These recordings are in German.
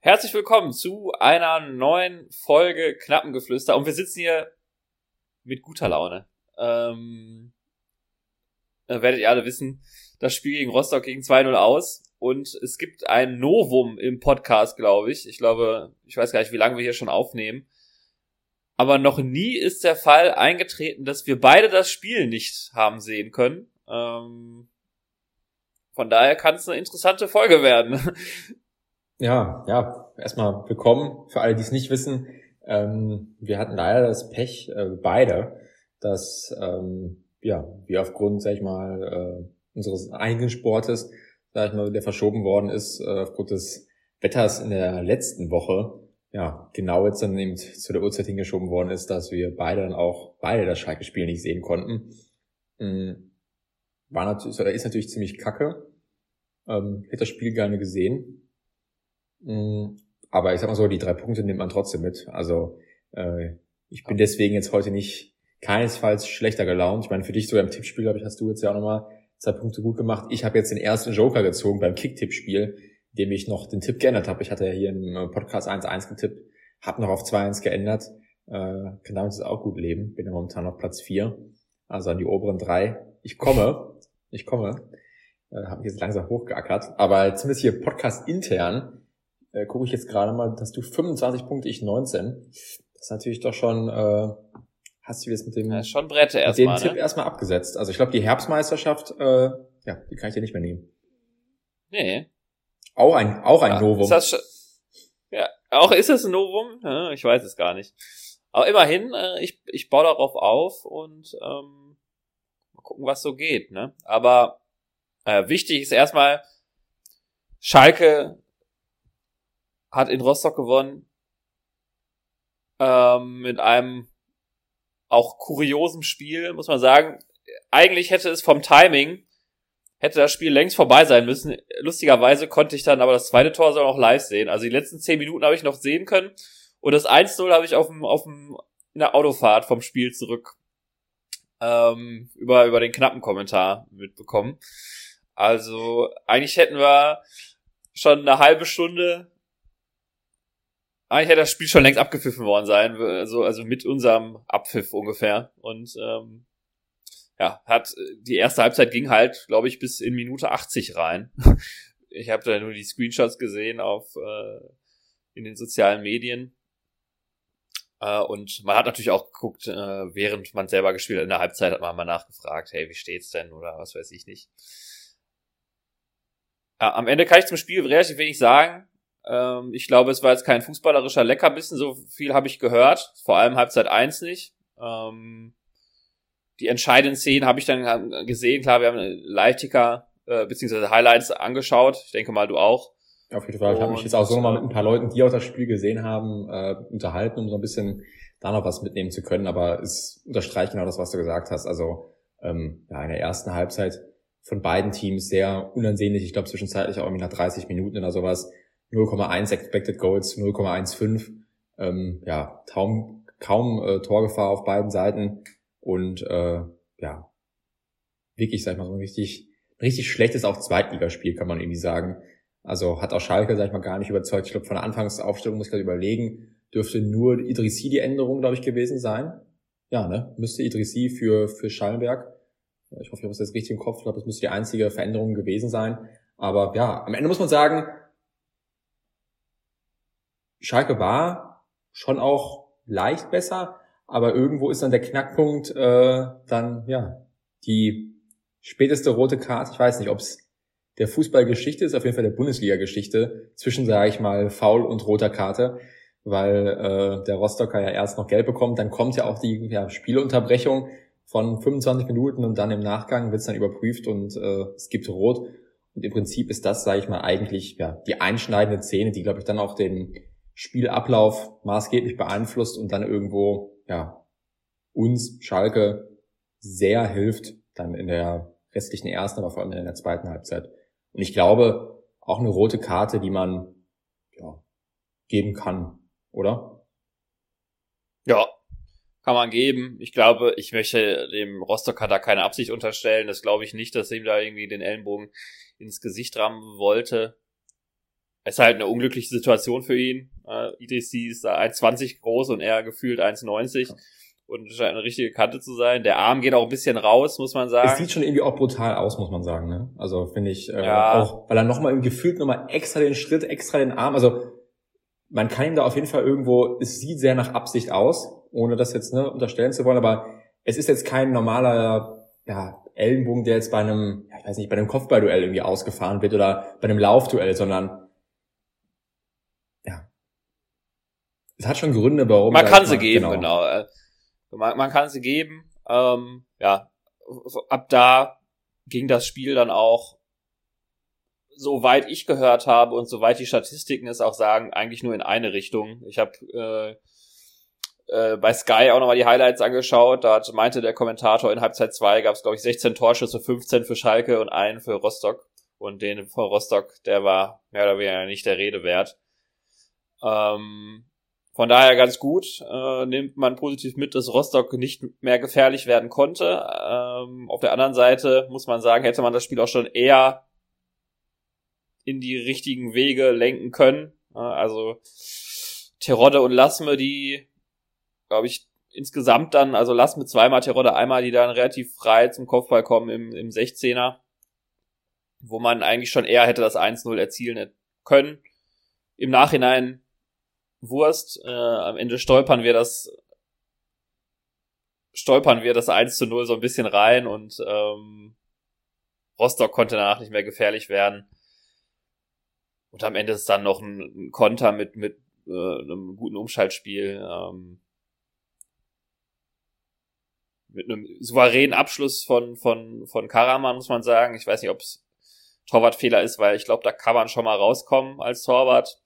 Herzlich willkommen zu einer neuen Folge Knappengeflüster und wir sitzen hier mit guter Laune. Werdet ihr alle wissen, das Spiel gegen Rostock ging 2-0 aus und es gibt ein Novum im Podcast, glaube ich. Ich weiß gar nicht, wie lange wir hier schon aufnehmen. Aber noch nie ist der Fall eingetreten, dass wir beide das Spiel nicht haben sehen können. Von daher kann es eine interessante Folge werden. Ja, erstmal willkommen für alle, die es nicht wissen. Wir hatten leider das Pech, beide, dass wir aufgrund, unseres eigenen Sportes, der verschoben worden ist, aufgrund des Wetters in der letzten Woche, genau jetzt dann eben zu der Uhrzeit hingeschoben worden ist, dass wir beide das Schalke-Spiel nicht sehen konnten. Ist natürlich ziemlich kacke. Hätte das Spiel gerne gesehen. Aber ich sag mal so, die 3 Punkte nimmt man trotzdem mit. Also ich bin deswegen jetzt heute keinesfalls schlechter gelaunt. Ich meine, für dich sogar im Tippspiel, glaube ich, hast du jetzt ja auch nochmal 2 Punkte gut gemacht. Ich habe jetzt den ersten Joker gezogen beim Kick-Tipp-Spiel, indem ich noch den Tipp geändert habe. Ich hatte ja hier im Podcast 1-1 getippt, habe noch auf 2-1 geändert. Kann damit jetzt auch gut leben. Bin ja momentan auf Platz 4, also an die oberen 3. Ich komme. Habe mich jetzt langsam hochgeackert. Aber zumindest hier Podcast intern gucke ich jetzt gerade mal, dass du 25 Punkte, ich 19. Das ist natürlich doch schon, hast du jetzt mit dem, schon Brette erstmal, mit dem Tipp erstmal abgesetzt. Also ich glaube, die Herbstmeisterschaft, die kann ich dir nicht mehr nehmen. Nee. Auch ein Novum. Ist das ist es ein Novum? Ja, ich weiß es gar nicht. Aber immerhin, ich baue darauf auf und mal gucken, was so geht, ne? Aber wichtig ist erstmal, Schalke hat in Rostock gewonnen, mit einem auch kuriosen Spiel, muss man sagen. Eigentlich hätte das Spiel längst vorbei sein müssen. Lustigerweise konnte ich dann aber das zweite Tor sogar noch live sehen. Also die letzten 10 Minuten habe ich noch sehen können und das 1-0 habe ich in der Autofahrt vom Spiel zurück über den knappen Kommentar mitbekommen. Also eigentlich hätten wir schon eine halbe Stunde, eigentlich hätte das Spiel schon längst abgepfiffen worden sein, also mit unserem Abpfiff ungefähr. Und die erste Halbzeit ging halt, glaube ich, bis in Minute 80 rein. Ich habe da nur die Screenshots gesehen in den sozialen Medien. Und man hat natürlich auch geguckt, während man selber gespielt hat, in der Halbzeit hat man mal nachgefragt, hey, wie steht's denn oder was weiß ich nicht. Am Ende kann ich zum Spiel relativ wenig sagen. Ich glaube, es war jetzt kein fußballerischer Leckerbissen, so viel habe ich gehört, vor allem Halbzeit 1 nicht. Die entscheidenden Szenen habe ich dann gesehen, klar, wir haben Live-Ticker beziehungsweise Highlights angeschaut, ich denke mal, du auch. Auf jeden Fall, ich habe mich jetzt auch so nochmal mit ein paar Leuten, die auch das Spiel gesehen haben, unterhalten, um so ein bisschen da noch was mitnehmen zu können, aber es unterstreicht genau das, was du gesagt hast. Also in der ersten Halbzeit von beiden Teams sehr unansehnlich, ich glaube zwischenzeitlich auch irgendwie nach 30 Minuten oder sowas, 0,1 Expected Goals, 0,15, kaum Torgefahr auf beiden Seiten und wirklich, sag ich mal, so ein richtig schlechtes auch Zweitligaspiel, kann man irgendwie sagen. Also hat auch Schalke, sag ich mal, gar nicht überzeugt. Ich glaube, von der Anfangsaufstellung muss ich gerade überlegen, dürfte nur Idrissi die Änderung, glaube ich, gewesen sein. Ja, ne? Müsste Idrissi für Schallenberg. Ich hoffe, ich habe es jetzt richtig im Kopf. Ich glaube, das müsste die einzige Veränderung gewesen sein. Aber ja, am Ende muss man sagen, Schalke war schon auch leicht besser, aber irgendwo ist dann der Knackpunkt die späteste rote Karte. Ich weiß nicht, ob es der Fußballgeschichte ist, auf jeden Fall der Bundesliga-Geschichte zwischen, sage ich mal, Foul und roter Karte, weil der Rostocker ja erst noch gelb bekommt, dann kommt ja auch die Spielunterbrechung von 25 Minuten und dann im Nachgang wird es dann überprüft und es gibt rot. Und im Prinzip ist das, sage ich mal, eigentlich die einschneidende Szene, die, glaube ich, dann auch den Spielablauf maßgeblich beeinflusst und dann irgendwo uns, Schalke, sehr hilft dann in der restlichen ersten, aber vor allem in der zweiten Halbzeit. Und ich glaube, auch eine rote Karte, die man geben kann, oder? Ja, kann man geben. Ich glaube, ich möchte dem Rostocker da keine Absicht unterstellen. Das glaube ich nicht, dass er ihm da irgendwie den Ellenbogen ins Gesicht rammen wollte. ist halt eine unglückliche Situation für ihn. Idrissi ist da 1,20 groß und er gefühlt 1,90 und scheint eine richtige Kante zu sein. Der Arm geht auch ein bisschen raus, muss man sagen. Es sieht schon irgendwie auch brutal aus, muss man sagen, ne? Also finde ich Ja. auch, weil er nochmal gefühlt nochmal extra den Schritt, extra den Arm, also man kann ihm da auf jeden Fall irgendwo, es sieht sehr nach Absicht aus, ohne das jetzt unterstellen zu wollen, aber es ist jetzt kein normaler Ellenbogen, der jetzt bei einem, ich weiß nicht, bei einem Kopfballduell irgendwie ausgefahren wird oder bei einem Laufduell, sondern es hat schon Gründe, warum. Man kann sie geben, genau. Man kann sie geben. Ab da ging das Spiel dann auch, soweit ich gehört habe und soweit die Statistiken es auch sagen, eigentlich nur in eine Richtung. Ich habe bei Sky auch nochmal die Highlights angeschaut. Da meinte der Kommentator, in Halbzeit 2 gab es, glaube ich, 16 Torschüsse, 15 für Schalke und einen für Rostock. Und den von Rostock, der war mehr oder weniger nicht der Rede wert. Von daher ganz gut, nimmt man positiv mit, dass Rostock nicht mehr gefährlich werden konnte. Auf der anderen Seite muss man sagen, hätte man das Spiel auch schon eher in die richtigen Wege lenken können. Also Terodde und Lasme, die, glaube ich, insgesamt dann, also Lasme zweimal, Terodde einmal, die dann relativ frei zum Kopfball kommen im 16er, wo man eigentlich schon eher hätte das 1-0 erzielen können. Im Nachhinein Wurst, am Ende stolpern wir das 1-0 so ein bisschen rein und Rostock konnte danach nicht mehr gefährlich werden. Und am Ende ist dann noch ein Konter mit einem guten Umschaltspiel, mit einem souveränen Abschluss von Karaman, muss man sagen. Ich weiß nicht, ob es Torwartfehler ist, weil ich glaube, da kann man schon mal rauskommen als Torwart.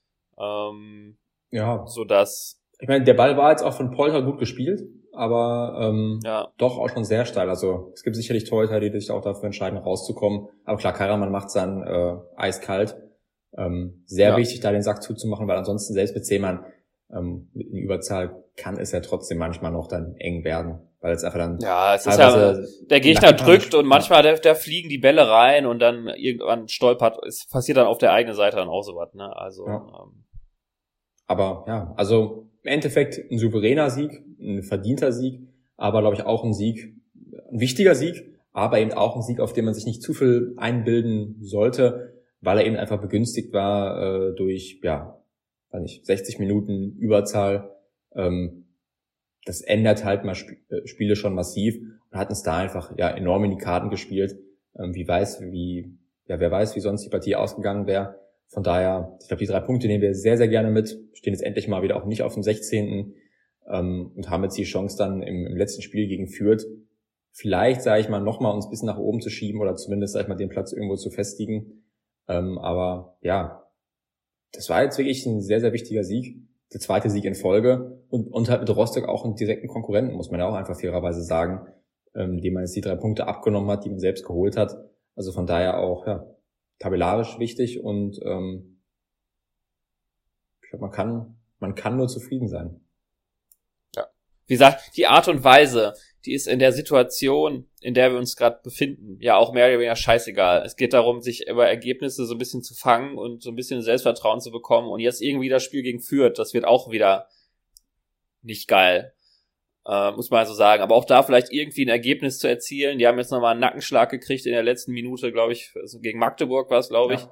Sodass, ich meine, der Ball war jetzt auch von Polter gut gespielt, aber doch auch schon sehr steil. Also es gibt sicherlich Torhüter, die sich auch dafür entscheiden, rauszukommen. Aber klar, Karaman macht es dann eiskalt. Sehr wichtig, da den Sack zuzumachen, weil ansonsten selbst mit 10 Mann in Überzahl kann es ja trotzdem manchmal noch dann eng werden, weil es einfach dann es ist ja, der Gegner drückt und manchmal da fliegen die Bälle rein und dann irgendwann stolpert, es passiert dann auf der eigenen Seite dann auch sowas, ne? Also aber also im Endeffekt ein souveräner Sieg, ein verdienter Sieg, aber glaube ich auch ein wichtiger Sieg, aber eben auch ein Sieg, auf den man sich nicht zu viel einbilden sollte, weil er eben einfach begünstigt war durch 60 Minuten Überzahl. Das ändert halt mal Spiele schon massiv und hat uns da einfach enorm in die Karten gespielt. Wer weiß, wie sonst die Partie ausgegangen wäre. Von daher, ich glaube, die 3 Punkte nehmen wir sehr, sehr gerne mit, stehen jetzt endlich mal wieder auch nicht auf dem 16. Und haben jetzt die Chance dann im letzten Spiel gegen Fürth, vielleicht, sage ich mal, nochmal uns ein bisschen nach oben zu schieben oder zumindest, sage ich mal, den Platz irgendwo zu festigen. Aber das war jetzt wirklich ein sehr, sehr wichtiger Sieg. Der 2. Sieg in Folge und halt mit Rostock auch einen direkten Konkurrenten, muss man ja auch einfach fairerweise sagen, dem man jetzt die 3 Punkte abgenommen hat, die man selbst geholt hat. Also von daher auch, tabellarisch wichtig und ich glaube, man kann nur zufrieden sein. Ja. Wie gesagt, die Art und Weise, die ist in der Situation, in der wir uns gerade befinden, ja auch mehr oder weniger scheißegal. Es geht darum, sich über Ergebnisse so ein bisschen zu fangen und so ein bisschen Selbstvertrauen zu bekommen. Und jetzt irgendwie das Spiel gegen Fürth, das wird auch wieder nicht geil, muss man also sagen. Aber auch da vielleicht irgendwie ein Ergebnis zu erzielen. Die haben jetzt nochmal einen Nackenschlag gekriegt in der letzten Minute, glaube ich. Also gegen Magdeburg war es, glaube ich.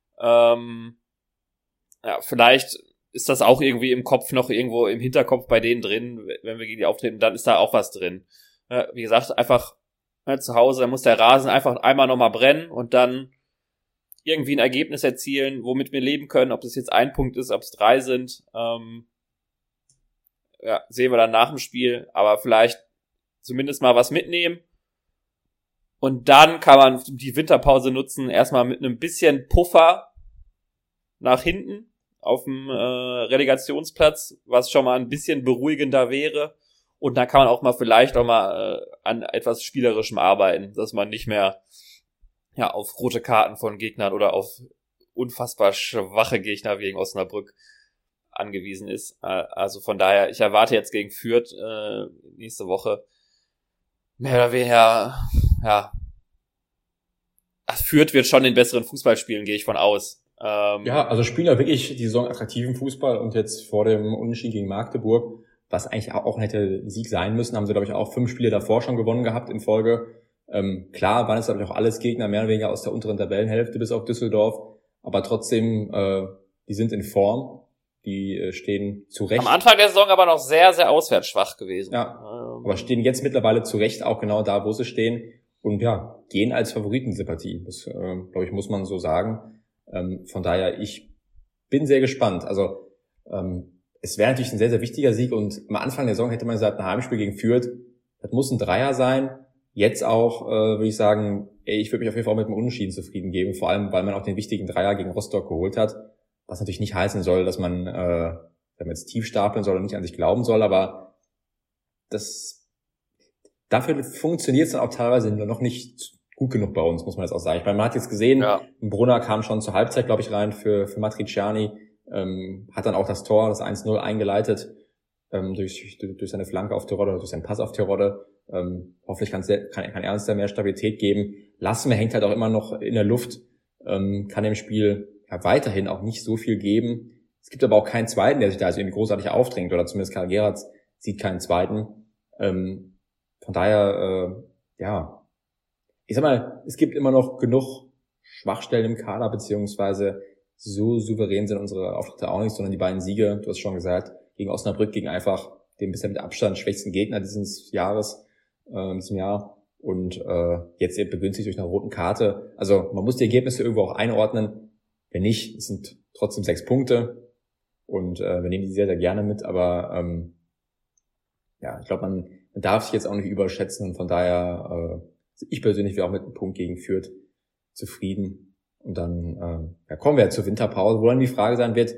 Vielleicht ist das auch irgendwie im Kopf noch irgendwo im Hinterkopf bei denen drin, wenn wir gegen die auftreten, dann ist da auch was drin. Wie gesagt, einfach zu Hause, da muss der Rasen einfach einmal nochmal brennen und dann irgendwie ein Ergebnis erzielen, womit wir leben können, ob das jetzt 1 Punkt ist, ob es 3 sind, sehen wir dann nach dem Spiel, aber vielleicht zumindest mal was mitnehmen und dann kann man die Winterpause nutzen, erstmal mit einem bisschen Puffer nach hinten auf dem Relegationsplatz, was schon mal ein bisschen beruhigender wäre. Und dann kann man auch mal vielleicht auch mal an etwas Spielerischem arbeiten, dass man nicht mehr auf rote Karten von Gegnern oder auf unfassbar schwache Gegner wegen Osnabrück angewiesen ist. Also von daher, ich erwarte jetzt gegen Fürth nächste Woche mehr oder weniger, Fürth wird schon den besseren Fußball spielen, gehe ich von aus. Ja, also spielen ja wirklich die Saison attraktiven Fußball und jetzt vor dem Unentschieden gegen Magdeburg, was eigentlich auch hätte Sieg sein müssen, haben sie, glaube ich, auch 5 Spiele davor schon gewonnen gehabt in Folge. Klar waren es, glaube ich, auch alles Gegner mehr oder weniger aus der unteren Tabellenhälfte bis auf Düsseldorf, aber trotzdem, die sind in Form, die stehen zurecht. Am Anfang der Saison aber noch sehr, sehr auswärts schwach gewesen. Ja, aber stehen jetzt mittlerweile zurecht auch genau da, wo sie stehen und ja, gehen als Favoriten diese Partie. Das, glaube ich, muss man so sagen. Von daher, ich bin sehr gespannt. Also es wäre natürlich ein sehr, sehr wichtiger Sieg und am Anfang der Saison hätte man gesagt, ein Heimspiel gegen Fürth, das muss ein Dreier sein. Jetzt auch würde ich sagen, ich würde mich auf jeden Fall auch mit dem Unentschieden zufrieden geben, vor allem, weil man auch den wichtigen Dreier gegen Rostock geholt hat, was natürlich nicht heißen soll, dass man jetzt tief stapeln soll und nicht an sich glauben soll, aber dafür funktioniert es dann auch teilweise noch nicht gut genug bei uns, muss man jetzt auch sagen. Ich meine, man hat jetzt gesehen, Brunner kam schon zur Halbzeit, glaube ich, rein für Matriciani, hat dann auch das Tor, das 1-0 eingeleitet, durch seine Flanke auf Terodde, durch seinen Pass auf Terodde. Hoffentlich kann er uns da mehr Stabilität geben. Lassme hängt halt auch immer noch in der Luft, kann dem Spiel ja weiterhin auch nicht so viel geben. Es gibt aber auch keinen Zweiten, der sich da also irgendwie großartig aufdrängt, oder zumindest Karl Gerhardt sieht keinen Zweiten. Von daher, ich sag mal, es gibt immer noch genug Schwachstellen im Kader, beziehungsweise so souverän sind unsere Auftritte auch nicht, sondern die beiden Siege, du hast schon gesagt, gegen Osnabrück, gegen einfach den bisher mit Abstand schwächsten Gegner dieses Jahres, diesem Jahr, und jetzt begünstigt durch eine roten Karte. Also man muss die Ergebnisse irgendwo auch einordnen. Wenn nicht, es sind trotzdem 6 Punkte und wir nehmen die sehr, sehr gerne mit, aber ich glaube, man darf sich jetzt auch nicht überschätzen und von daher ich persönlich wäre auch mit einem Punkt gegen Fürth zufrieden. Und dann kommen wir zur Winterpause, wo dann die Frage sein wird,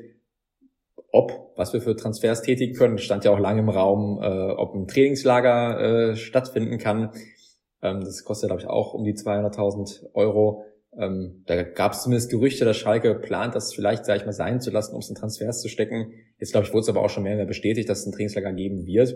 was wir für Transfers tätigen können. Das stand ja auch lange im Raum, ob ein Trainingslager stattfinden kann. Das kostet, glaube ich, auch um die 200.000 Euro. Da gab es zumindest Gerüchte, dass Schalke plant, das vielleicht, sage ich mal, sein zu lassen, um es in Transfers zu stecken. Jetzt, glaube ich, wurde es aber auch schon mehr und mehr bestätigt, dass es ein Trainingslager geben wird.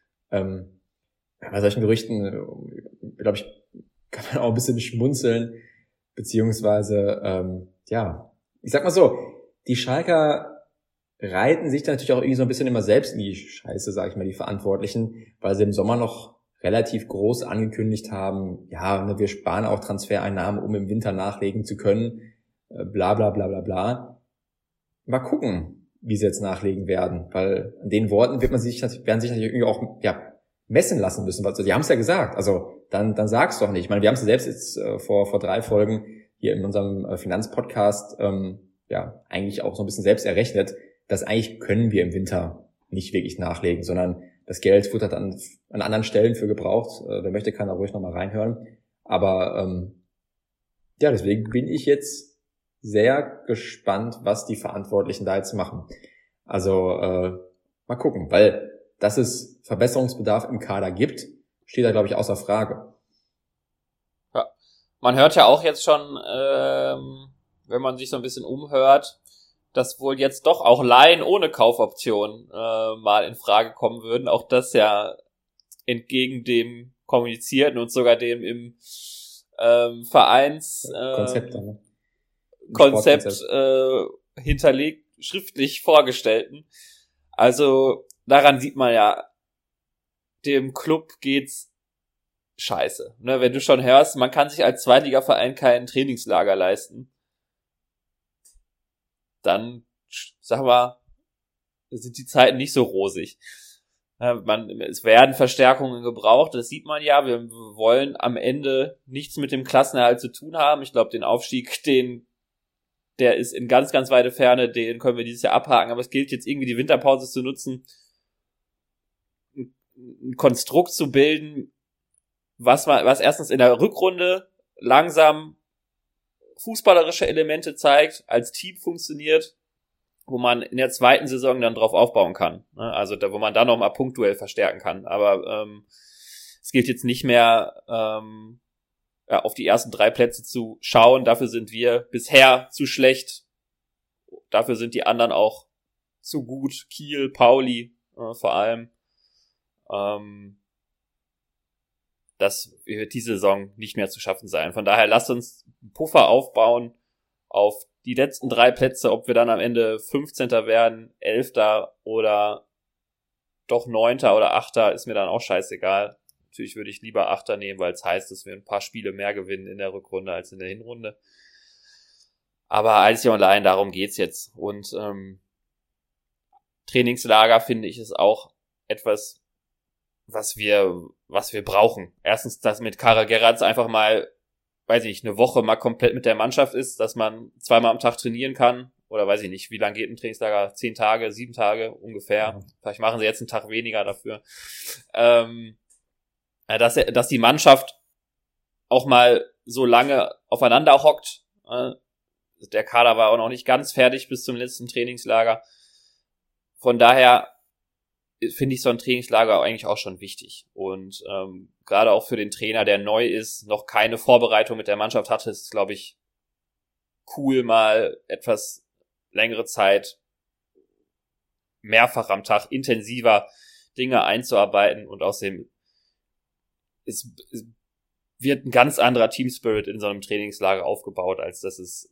Bei solchen Gerüchten, glaube ich, kann man auch ein bisschen schmunzeln, beziehungsweise, ich sag mal so, die Schalker reiten sich da natürlich auch irgendwie so ein bisschen immer selbst in die Scheiße, sage ich mal, die Verantwortlichen, weil sie im Sommer noch relativ groß angekündigt haben, wir sparen auch Transfereinnahmen, um im Winter nachlegen zu können, bla bla bla bla bla. Mal gucken, wie sie jetzt nachlegen werden, weil an den Worten werden sich natürlich irgendwie auch messen lassen müssen, weil die haben es ja gesagt, also dann sag's doch nicht. Ich meine, wir haben es ja selbst jetzt vor 3 Folgen hier in unserem Finanzpodcast eigentlich auch so ein bisschen selbst errechnet, dass eigentlich können wir im Winter nicht wirklich nachlegen, sondern das Geld wird halt an anderen Stellen für gebraucht. Wer möchte, kann da ruhig nochmal reinhören. Aber deswegen bin ich jetzt sehr gespannt, was die Verantwortlichen da jetzt machen. Also mal gucken, weil dass es Verbesserungsbedarf im Kader gibt, steht da, glaube ich, außer Frage. Ja, man hört ja auch jetzt schon, wenn man sich so ein bisschen umhört, dass wohl jetzt doch auch Leihen ohne Kaufoption mal in Frage kommen würden. Auch das ja entgegen dem kommunizierten und sogar dem im Vereins Konzept hinterlegt, schriftlich vorgestellten. Also daran sieht man ja, dem Club geht's scheiße. Ne, wenn du schon hörst, man kann sich als Zweitligaverein kein Trainingslager leisten, dann, sag mal, sind die Zeiten nicht so rosig. Es werden Verstärkungen gebraucht, das sieht man ja. Wir wollen am Ende nichts mit dem Klassenerhalt zu tun haben. Ich glaube, den Aufstieg, der ist in ganz, ganz weite Ferne, den können wir dieses Jahr abhaken. Aber es gilt jetzt irgendwie die Winterpause zu nutzen, ein Konstrukt zu bilden, was erstens in der Rückrunde langsam fußballerische Elemente zeigt, als Team funktioniert, wo man in der zweiten Saison dann drauf aufbauen kann. Also wo man dann nochmal punktuell verstärken kann. Aber es gilt jetzt nicht mehr auf die ersten 3 Plätze zu schauen. Dafür sind wir bisher zu schlecht. Dafür sind die anderen auch zu gut. Kiel, Pauli vor allem. Das wird diese Saison nicht mehr zu schaffen sein. Von daher lasst uns einen Puffer aufbauen auf die letzten 3 Plätze, ob wir dann am Ende 15. werden, 11. oder doch 9. oder 8. ist mir dann auch scheißegal. Natürlich würde ich lieber 8. nehmen, weil es heißt, dass wir ein paar Spiele mehr gewinnen in der Rückrunde als in der Hinrunde. Aber einzig und allein darum geht's jetzt. Und Trainingslager, finde ich, ist auch etwas, was wir brauchen. Erstens, dass mit Karel Gerrards einfach mal, weiß ich nicht, eine Woche mal komplett mit der Mannschaft ist, dass man 2-mal am Tag trainieren kann. Oder weiß ich nicht, wie lange geht ein Trainingslager? 10 Tage, 7 Tage ungefähr. Vielleicht machen sie jetzt einen Tag weniger dafür. Dass die Mannschaft auch mal so lange aufeinander hockt. Der Kader war auch noch nicht ganz fertig bis zum letzten Trainingslager. Von daher finde ich so ein Trainingslager eigentlich auch schon wichtig. Und gerade auch für den Trainer, der neu ist, noch keine Vorbereitung mit der Mannschaft hatte, ist es, glaube ich, cool, mal etwas längere Zeit mehrfach am Tag intensiver Dinge einzuarbeiten. Und außerdem es wird ein ganz anderer Teamspirit in so einem Trainingslager aufgebaut, als dass es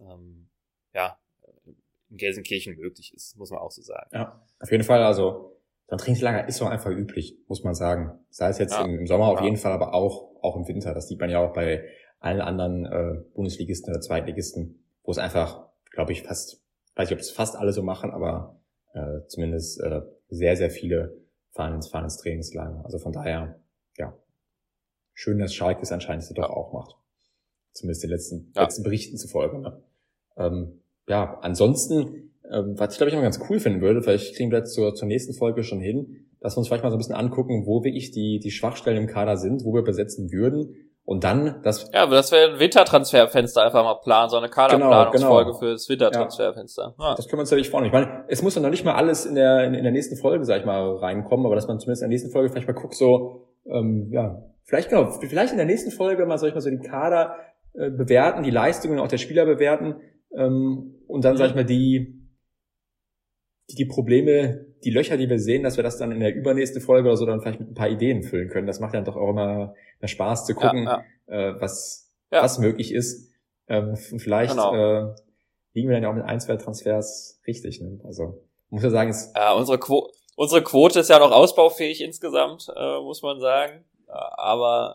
in Gelsenkirchen möglich ist, muss man auch so sagen. Ja, auf jeden Fall. Also so ein Trainingslager ist doch einfach üblich, muss man sagen. Sei es jetzt im Sommer auf jeden Fall, aber auch im Winter. Das sieht man ja auch bei allen anderen Bundesligisten oder Zweitligisten, wo es einfach, glaube ich, weiß nicht, ob es fast alle so machen, aber zumindest sehr, sehr viele fahren ins Trainingslager. Also von daher, ja, schön, dass Schalke es anscheinend doch auch macht. Zumindest den letzten Berichten zufolge. Ne? Ansonsten, was ich glaube ich immer ganz cool finden würde, vielleicht kriegen wir jetzt zur nächsten Folge schon hin, dass wir uns vielleicht mal so ein bisschen angucken, wo wirklich die Schwachstellen im Kader sind, wo wir besetzen würden. Und dann aber das wäre ein Wintertransferfenster einfach mal planen, so eine Kaderplanungsfolge für das Wintertransferfenster. Ja. Das können wir uns natürlich vornehmen. Ich meine, es muss dann noch nicht mal alles in der nächsten Folge, sag ich mal, reinkommen, aber dass man zumindest in der nächsten Folge vielleicht mal guckt, vielleicht in der nächsten Folge mal, so die Kader bewerten, die Leistungen auch der Spieler bewerten, und dann, sag ich mal, die Probleme, die Löcher, die wir sehen, dass wir das dann in der übernächsten Folge oder so dann vielleicht mit ein paar Ideen füllen können. Das macht ja doch auch immer Spaß zu gucken, was möglich ist. Vielleicht liegen wir dann ja auch mit 1, 2 Transfers richtig. Ne? Also muss ja sagen, unsere Quote ist ja noch ausbaufähig insgesamt, muss man sagen. Aber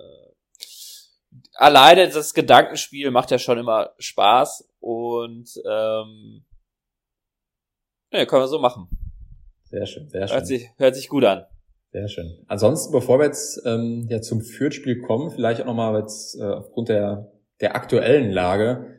alleine das Gedankenspiel macht ja schon immer Spaß und können wir so machen. Sehr schön, sehr schön. Hört sich gut an. Sehr schön. Ansonsten, bevor wir jetzt zum Fürth-Spiel kommen, vielleicht auch nochmal jetzt aufgrund der aktuellen Lage.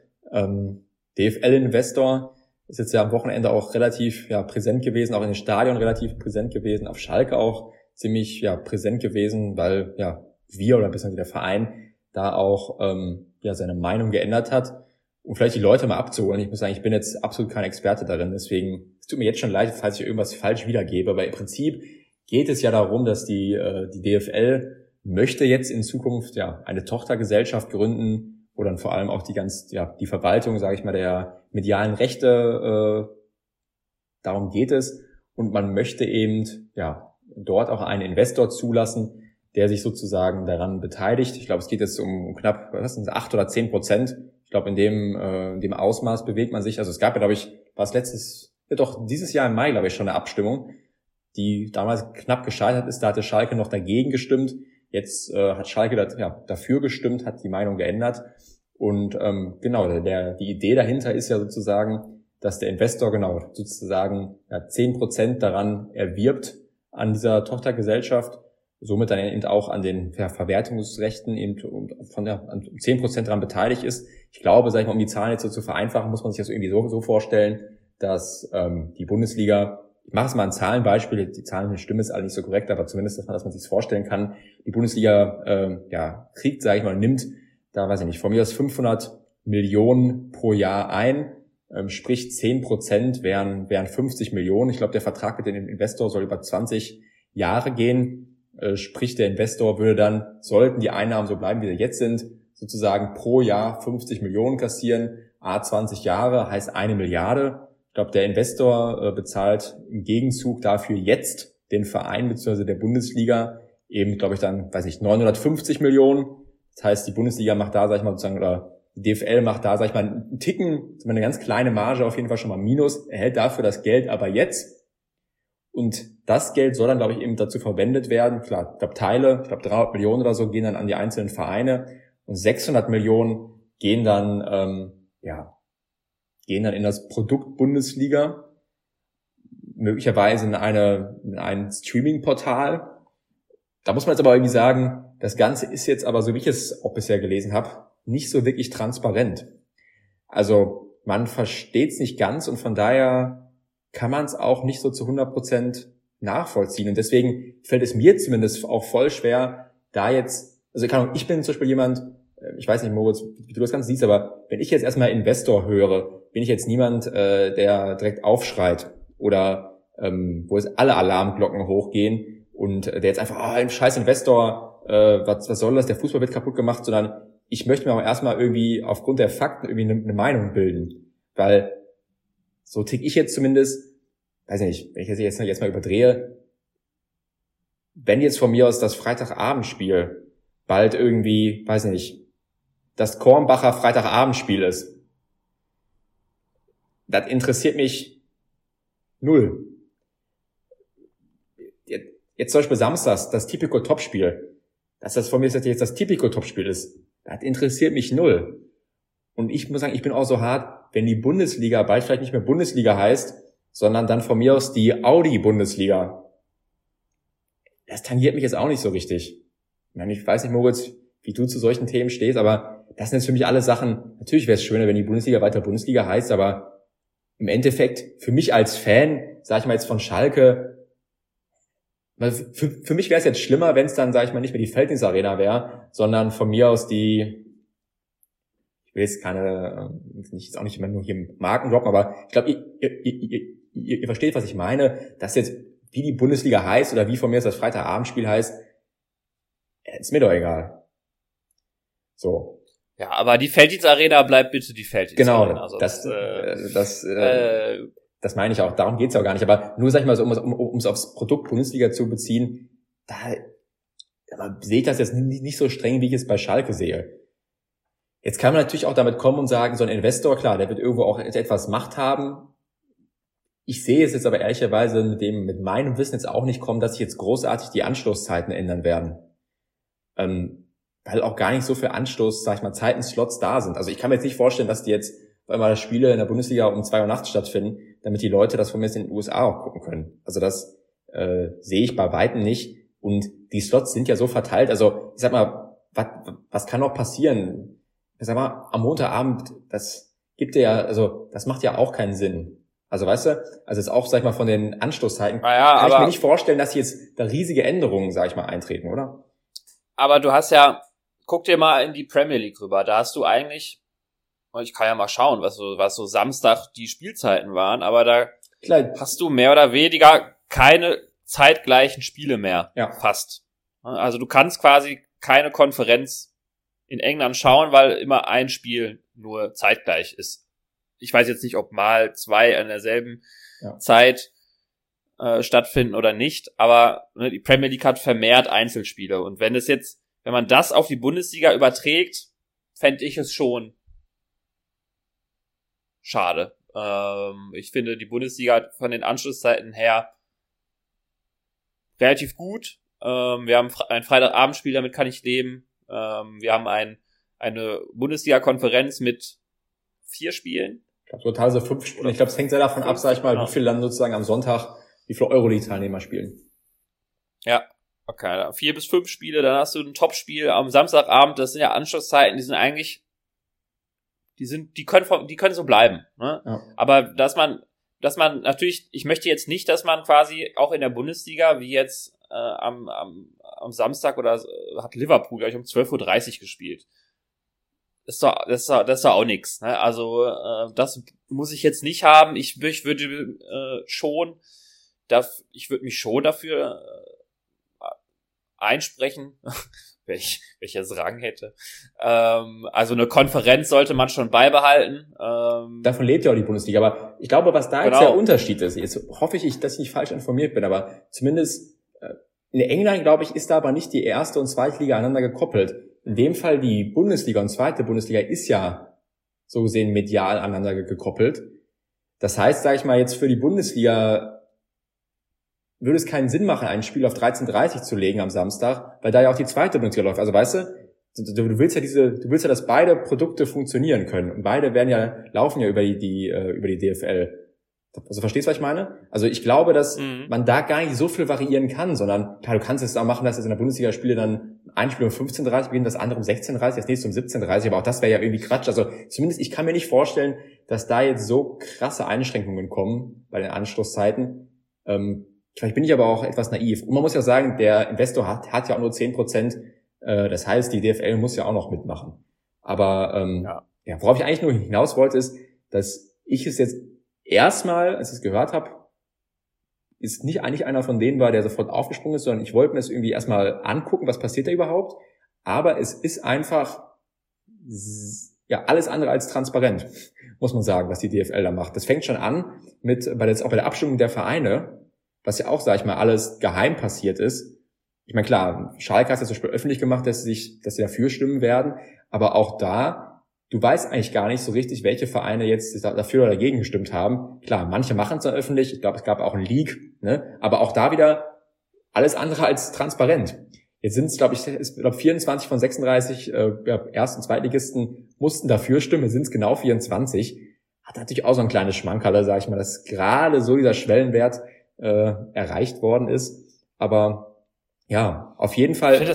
DFL-Investor ist jetzt ja am Wochenende auch relativ präsent gewesen, auch in den Stadien relativ präsent gewesen, auf Schalke auch ziemlich präsent gewesen, weil wir oder besser der Verein da auch seine Meinung geändert hat. Um vielleicht die Leute mal abzuholen. Ich muss sagen, ich bin jetzt absolut kein Experte darin, deswegen es tut mir jetzt schon leid, falls ich irgendwas falsch wiedergebe, aber im Prinzip geht es ja darum, dass die DFL möchte jetzt in Zukunft eine Tochtergesellschaft gründen, wo dann vor allem auch die Verwaltung, sage ich mal, der medialen Rechte, darum geht es, und man möchte eben dort auch einen Investor zulassen, der sich sozusagen daran beteiligt. Ich glaube, es geht jetzt um knapp 8 oder 10%. Ich glaube, in dem Ausmaß bewegt man sich. Also es gab ja, glaube ich, dieses Jahr im Mai, glaube ich, schon eine Abstimmung, die damals knapp gescheitert ist. Da hatte Schalke noch dagegen gestimmt. Jetzt hat Schalke dafür gestimmt, hat die Meinung geändert. Und die Idee dahinter ist ja sozusagen, dass der Investor sozusagen 10% daran erwirbt an dieser Tochtergesellschaft, somit dann eben auch an den Verwertungsrechten eben an 10% daran beteiligt ist. Ich glaube, sag ich mal, um die Zahlen jetzt so zu vereinfachen, muss man sich das irgendwie so vorstellen, dass die Bundesliga, ich mache es mal ein Zahlenbeispiel, die Zahlen stimmen ist alle nicht so korrekt, aber zumindest, dass man sich vorstellen kann, die Bundesliga kriegt, sage ich mal, nimmt da, weiß ich nicht, von mir aus 500 Millionen pro Jahr ein, sprich 10% wären 50 Millionen. Ich glaube, der Vertrag mit dem Investor soll über 20 Jahre gehen. Sprich, der Investor würde dann, sollten die Einnahmen so bleiben, wie sie jetzt sind, sozusagen pro Jahr 50 Millionen kassieren, 20 Jahre, heißt 1 Milliarde. Ich glaube, der Investor bezahlt im Gegenzug dafür jetzt den Verein bzw. der Bundesliga eben, glaube ich, dann, 950 Millionen. Das heißt, die Bundesliga macht da, sag ich mal, sozusagen, oder Die DFL macht da, sag ich mal, einen Ticken, eine ganz kleine Marge auf jeden Fall schon mal minus, erhält dafür das Geld aber jetzt. Und das Geld soll dann, glaube ich, eben dazu verwendet werden. Klar, ich glaube 300 Millionen oder so gehen dann an die einzelnen Vereine und 600 Millionen gehen dann in das Produkt Bundesliga, möglicherweise in ein Streaming-Portal. Da muss man jetzt aber irgendwie sagen, das Ganze ist jetzt aber, so wie ich es auch bisher gelesen habe, nicht so wirklich transparent. Also man versteht es nicht ganz und von daher kann man es auch nicht so zu 100% nachvollziehen. Und deswegen fällt es mir zumindest auch voll schwer, da jetzt, also ich bin zum Beispiel jemand, ich weiß nicht, Moritz, wie du das Ganze siehst, aber wenn ich jetzt erstmal Investor höre, bin ich jetzt niemand, der direkt aufschreit oder wo jetzt alle Alarmglocken hochgehen und der jetzt einfach, ein scheiß Investor, was soll das, der Fußball wird kaputt gemacht, sondern ich möchte mir auch erstmal irgendwie aufgrund der Fakten irgendwie eine Meinung bilden, weil so tick ich jetzt zumindest, weiß nicht, wenn ich das jetzt mal überdrehe, wenn jetzt von mir aus das Freitagabendspiel bald irgendwie, weiß nicht, das Kornbacher Freitagabendspiel ist, das interessiert mich null. Jetzt zum Beispiel samstags, das Tipico-Topspiel, dass das von mir jetzt das Tipico-Topspiel ist, das interessiert mich null. Und ich muss sagen, ich bin auch so hart, wenn die Bundesliga bald vielleicht nicht mehr Bundesliga heißt, sondern dann von mir aus die Audi-Bundesliga. Das tangiert mich jetzt auch nicht so richtig. Ich weiß nicht, Moritz, wie du zu solchen Themen stehst, aber das sind jetzt für mich alle Sachen, natürlich wäre es schöner, wenn die Bundesliga weiter Bundesliga heißt, aber im Endeffekt, für mich als Fan, sag ich mal jetzt von Schalke, für mich wäre es jetzt schlimmer, wenn es dann, sag ich mal, nicht mehr die Felddienst-Arena wäre, sondern von mir aus ich will jetzt jetzt auch nicht immer nur hier Marken droppen, aber ich glaube, ihr versteht, was ich meine, dass jetzt, wie die Bundesliga heißt oder wie von mir jetzt das Freitagabendspiel heißt, ist mir doch egal. So. Ja, aber die Felddienst-Arena bleibt bitte die Felddienst-Arena. Genau, also das meine ich auch, darum geht's ja auch gar nicht, aber nur, sag ich mal so, um es aufs Produkt Bundesliga zu beziehen, da sehe ich das jetzt nicht so streng, wie ich es bei Schalke sehe. Jetzt kann man natürlich auch damit kommen und sagen, so ein Investor, klar, der wird irgendwo auch etwas Macht haben. Ich sehe es jetzt aber ehrlicherweise mit meinem Wissen jetzt auch nicht kommen, dass sich jetzt großartig die Anstoßzeiten ändern werden. Weil auch gar nicht so viel Anstoß, sag ich mal, Zeitenslots da sind. Also ich kann mir jetzt nicht vorstellen, dass die jetzt auf einmal Spiele in der Bundesliga um 2 Uhr nachts stattfinden, damit die Leute das von mir jetzt in den USA auch gucken können. Also das sehe ich bei Weitem nicht. Und die Slots sind ja so verteilt. Also ich sag mal, was kann noch passieren? Ich sag mal, am Montagabend, das macht ja auch keinen Sinn. Also weißt du, also ist auch, sag ich mal, von den Anstoßzeiten, kann ich mir nicht vorstellen, dass jetzt da riesige Änderungen, sag ich mal, eintreten, oder? Aber du hast guck dir mal in die Premier League rüber, da hast du eigentlich, ich kann ja mal schauen, was so Samstag die Spielzeiten waren, aber da hast du mehr oder weniger keine zeitgleichen Spiele mehr, fast. Also du kannst quasi keine Konferenz in England schauen, weil immer ein Spiel nur zeitgleich ist. Ich weiß jetzt nicht, ob mal 2 an derselben Zeit stattfinden oder nicht, aber die Premier League hat vermehrt Einzelspiele und wenn man das auf die Bundesliga überträgt, fände ich es schon schade. Ich finde die Bundesliga von den Anschlusszeiten her relativ gut. Wir haben ein Freitagabendspiel, damit kann ich leben. Wir haben eine Bundesliga-Konferenz mit 4 Spielen. Ich glaube, total so 5 Spiele. Ich glaube, es hängt sehr davon ab, sag ich mal, wie viel dann sozusagen am Sonntag, wie viele Euroleague-Teilnehmer spielen. Ja, okay. 4 bis 5 Spiele, dann hast du ein Topspiel am Samstagabend. Das sind ja Anschlusszeiten, die sind eigentlich, die können so bleiben. Ne? Ja. Aber dass man natürlich, ich möchte jetzt nicht, dass man quasi auch in der Bundesliga, wie jetzt am Samstag oder hat Liverpool gleich um 12:30 Uhr gespielt. Das ist doch auch nix. Ne? Also das muss ich jetzt nicht haben. Ich würde mich schon dafür einsprechen, welches Rang hätte. Also eine Konferenz sollte man schon beibehalten. Davon lebt ja auch die Bundesliga. Aber ich glaube, was da jetzt der Unterschied ist, jetzt hoffe ich, dass ich nicht falsch informiert bin, aber zumindest in England, glaube ich, ist da aber nicht die erste und zweite Liga aneinander gekoppelt. in dem Fall die Bundesliga und zweite Bundesliga ist ja so gesehen medial aneinander gekoppelt. Das heißt, sage ich mal, jetzt für die Bundesliga würde es keinen Sinn machen, ein Spiel auf 13:30 zu legen am Samstag, weil da ja auch die zweite Bundesliga läuft. Also weißt du willst ja, dass beide Produkte funktionieren können und beide laufen ja über die DFL. Also verstehst du, was ich meine? Also ich glaube, dass man da gar nicht so viel variieren kann, sondern klar, du kannst es auch machen, dass jetzt in der Bundesliga Spiele dann ein Spiel um 15:30 beginnt, das andere um 16:30, das nächste um 17:30, aber auch das wäre ja irgendwie Quatsch. Also zumindest ich kann mir nicht vorstellen, dass da jetzt so krasse Einschränkungen kommen bei den Anschlusszeiten. Vielleicht bin ich aber auch etwas naiv. Und man muss ja sagen, der Investor hat ja auch nur 10%. Das heißt, die DFL muss ja auch noch mitmachen. Aber ja, worauf ich eigentlich nur hinaus wollte, ist, dass ich es jetzt erstmal, als ich es gehört habe, ist nicht eigentlich einer von denen war, der sofort aufgesprungen ist, sondern ich wollte mir das irgendwie erstmal angucken, was passiert da überhaupt. Aber es ist einfach ja alles andere als transparent, muss man sagen, was die DFL da macht. Das fängt schon an auch bei der Abstimmung der Vereine, was ja auch, sag ich mal, alles geheim passiert ist. Ich meine, klar, Schalke hat es zum Beispiel öffentlich gemacht, dass sie dafür stimmen werden, aber auch da, du weißt eigentlich gar nicht so richtig, welche Vereine jetzt dafür oder dagegen gestimmt haben. Klar, manche machen es dann öffentlich, ich glaube, es gab auch einen Leak, ne? Aber auch da wieder alles andere als transparent. Jetzt sind es, glaube ich, 24 von 36 Erst- und Zweitligisten mussten dafür stimmen, jetzt sind es genau 24. Hat natürlich auch so ein kleines Schmankerl, sage ich mal, dass gerade so dieser Schwellenwert erreicht worden ist. Aber ja, auf jeden Fall. Ich finde,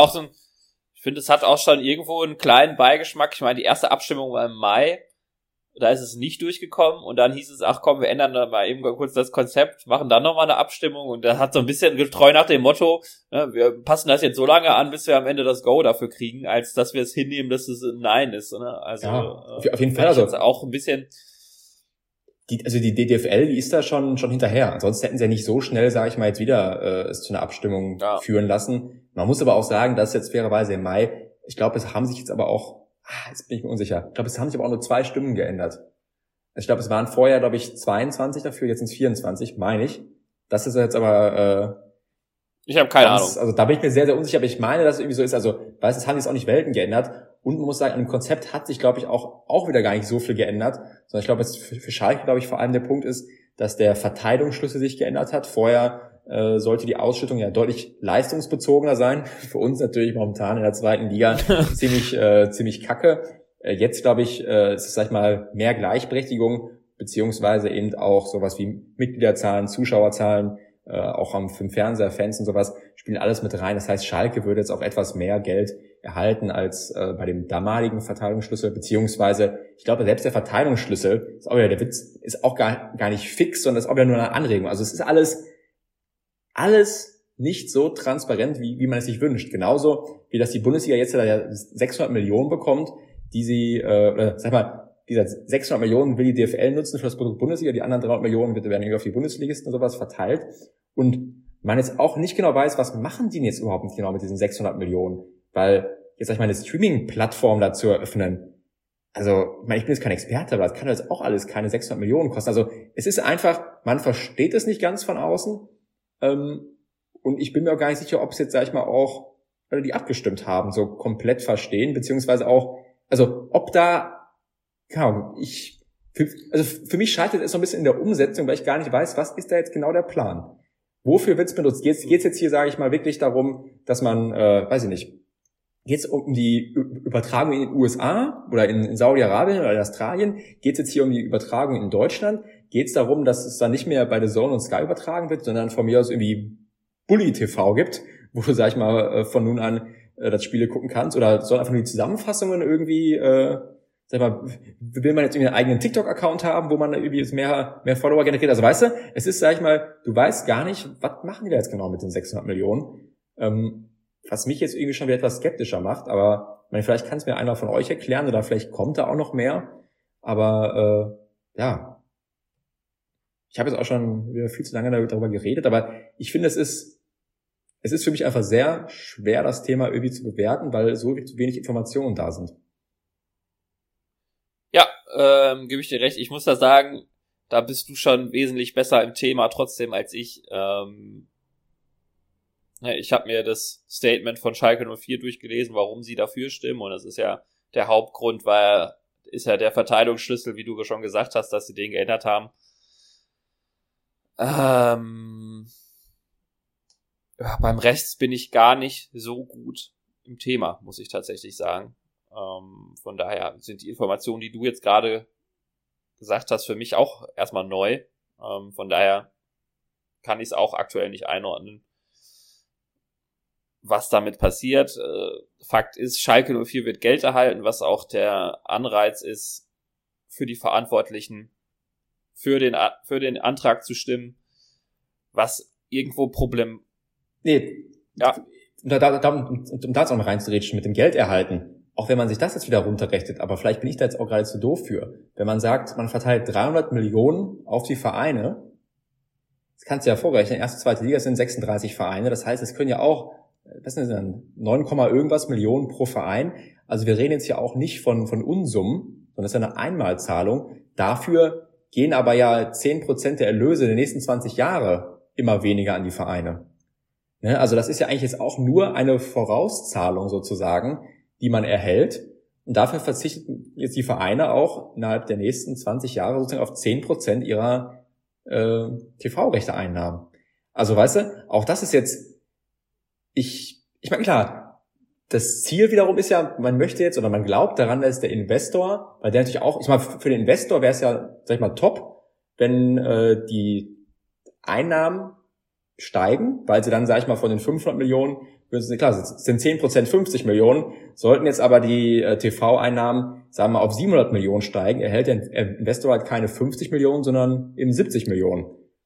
es hat auch schon irgendwo einen kleinen Beigeschmack. Ich meine, die erste Abstimmung war im Mai. Da ist es nicht durchgekommen. Und dann hieß es, ach komm, wir ändern da mal eben kurz das Konzept, machen dann nochmal eine Abstimmung. Und das hat so ein bisschen getreu nach dem Motto, ne, wir passen das jetzt so lange an, bis wir am Ende das Go dafür kriegen, als dass wir es hinnehmen, dass es ein Nein ist. Ne? Also ja, auf jeden Fall. Also auch ein bisschen... Die DFL, die ist da schon hinterher. Ansonsten hätten sie ja nicht so schnell, sage ich mal, jetzt wieder es zu einer Abstimmung führen lassen. Man muss aber auch sagen, dass jetzt fairerweise im Mai, ich glaube, es haben sich jetzt aber auch, jetzt bin ich mir unsicher, ich glaube, es haben sich aber auch nur 2 Stimmen geändert. Ich glaube, es waren vorher, glaube ich, 22 dafür, jetzt sind es 24, meine ich. Das ist jetzt aber ich habe keine Ahnung. Also da bin ich mir sehr, sehr unsicher, aber ich meine, dass es irgendwie so ist. Also, weißt du, es haben jetzt auch nicht Welten geändert. Und man muss sagen, an dem Konzept hat sich, glaube ich, auch wieder gar nicht so viel geändert. Sondern ich glaube, jetzt für Schalke, glaube ich, vor allem der Punkt ist, dass der Verteilungsschlüssel sich geändert hat. Vorher sollte die Ausschüttung ja deutlich leistungsbezogener sein. Für uns natürlich momentan in der zweiten Liga ziemlich kacke. Jetzt, glaube ich, ist es, sag ich mal, mehr Gleichberechtigung, beziehungsweise eben auch sowas wie Mitgliederzahlen, Zuschauerzahlen, auch für Fernseher, Fans und sowas, spielen alles mit rein. Das heißt, Schalke würde jetzt auch etwas mehr Geld erhalten als bei dem damaligen Verteilungsschlüssel, beziehungsweise, ich glaube, selbst der Verteilungsschlüssel, ist auch wieder der Witz, ist auch gar nicht fix, sondern ist auch wieder nur eine Anregung. Also es ist alles nicht so transparent, wie man es sich wünscht. Genauso, wie dass die Bundesliga jetzt ja 600 Millionen bekommt, die sie, sag mal, dieser 600 Millionen will die DFL nutzen für das Produkt Bundesliga, die anderen 300 Millionen werden irgendwie auf die Bundesligisten und sowas verteilt. Und man jetzt auch nicht genau weiß, was machen die denn jetzt überhaupt nicht genau mit diesen 600 Millionen? Weil, jetzt sag ich mal, eine Streaming-Plattform dazu eröffnen, also, ich meine, ich bin jetzt kein Experte, aber das kann jetzt auch alles keine 600 Millionen kosten. Also, es ist einfach, man versteht es nicht ganz von außen. Und ich bin mir auch gar nicht sicher, ob es jetzt, sag ich mal, auch, weil die abgestimmt haben, so komplett verstehen, beziehungsweise auch, also, ob da, keine Ahnung, für mich scheitert es so ein bisschen in der Umsetzung, weil ich gar nicht weiß, was ist da jetzt genau der Plan? Wofür wird's benutzt? Geht's jetzt hier, sage ich mal, wirklich darum, dass man, weiß ich nicht, geht's um die Übertragung in den USA oder in Saudi-Arabien oder in Australien? Geht's jetzt hier um die Übertragung in Deutschland? Geht's darum, dass es dann nicht mehr bei The Zone und Sky übertragen wird, sondern von mir aus irgendwie Bully TV gibt, wo du, sag ich mal, von nun an das Spiele gucken kannst? Oder sollen einfach nur die Zusammenfassungen irgendwie, sag mal, will man jetzt irgendwie einen eigenen TikTok-Account haben, wo man irgendwie mehr Follower generiert? Also weißt du, es ist, sag ich mal, du weißt gar nicht, was machen die da jetzt genau mit den 600 Millionen? Was mich jetzt irgendwie schon wieder etwas skeptischer macht, aber ich meine, vielleicht kann es mir einer von euch erklären oder vielleicht kommt da auch noch mehr. Aber ja, ich habe jetzt auch schon wieder viel zu lange darüber geredet, aber ich finde, es ist für mich einfach sehr schwer, das Thema irgendwie zu bewerten, weil so wenig Informationen da sind. Ja, gebe ich dir recht. Ich muss da sagen, da bist du schon wesentlich besser im Thema trotzdem als ich. Ja, ich habe mir das Statement von Schalke 04 durchgelesen, warum sie dafür stimmen. Und das ist ja der Hauptgrund, weil ist ja der Verteilungsschlüssel, wie du schon gesagt hast, dass sie den geändert haben. Ja, beim Rechts bin ich gar nicht so gut im Thema, muss ich tatsächlich sagen. Von daher sind die Informationen, die du jetzt gerade gesagt hast, für mich auch erstmal neu. Von daher kann ich es auch aktuell nicht einordnen, was damit passiert. Fakt ist, Schalke 04 wird Geld erhalten, was auch der Anreiz ist, für die Verantwortlichen für den Antrag zu stimmen, was irgendwo ja. Um da jetzt auch mal reinzurätschen mit dem Geld erhalten, auch wenn man sich das jetzt wieder runterrechnet, aber vielleicht bin ich da jetzt auch gerade zu doof für, wenn man sagt, man verteilt 300 Millionen auf die Vereine, das kannst du ja vorrechnen, erste, zweite Liga sind 36 Vereine, das heißt, es können ja auch, was sind das denn, 9, irgendwas Millionen pro Verein, also wir reden jetzt ja auch nicht von Unsummen, sondern das ist ja eine Einmalzahlung, dafür gehen aber ja 10% der Erlöse der nächsten 20 Jahre immer weniger an die Vereine. Also das ist ja eigentlich jetzt auch nur eine Vorauszahlung sozusagen, die man erhält. Und dafür verzichten jetzt die Vereine auch innerhalb der nächsten 20 Jahre sozusagen auf 10% ihrer TV-Rechte-Einnahmen. Also weißt du, auch das ist jetzt, ich meine klar, das Ziel wiederum ist ja, man möchte jetzt oder man glaubt daran, dass der Investor, weil der natürlich auch, ich meine, für den Investor wäre es ja, sag ich mal, top, wenn die Einnahmen steigen, weil sie dann, sag ich mal, von den 500 Millionen, klar, es sind 10% 50 Millionen, sollten jetzt aber die TV-Einnahmen, sagen wir mal, auf 700 Millionen steigen, erhält der Investor halt keine 50 Millionen, sondern eben 70 Millionen.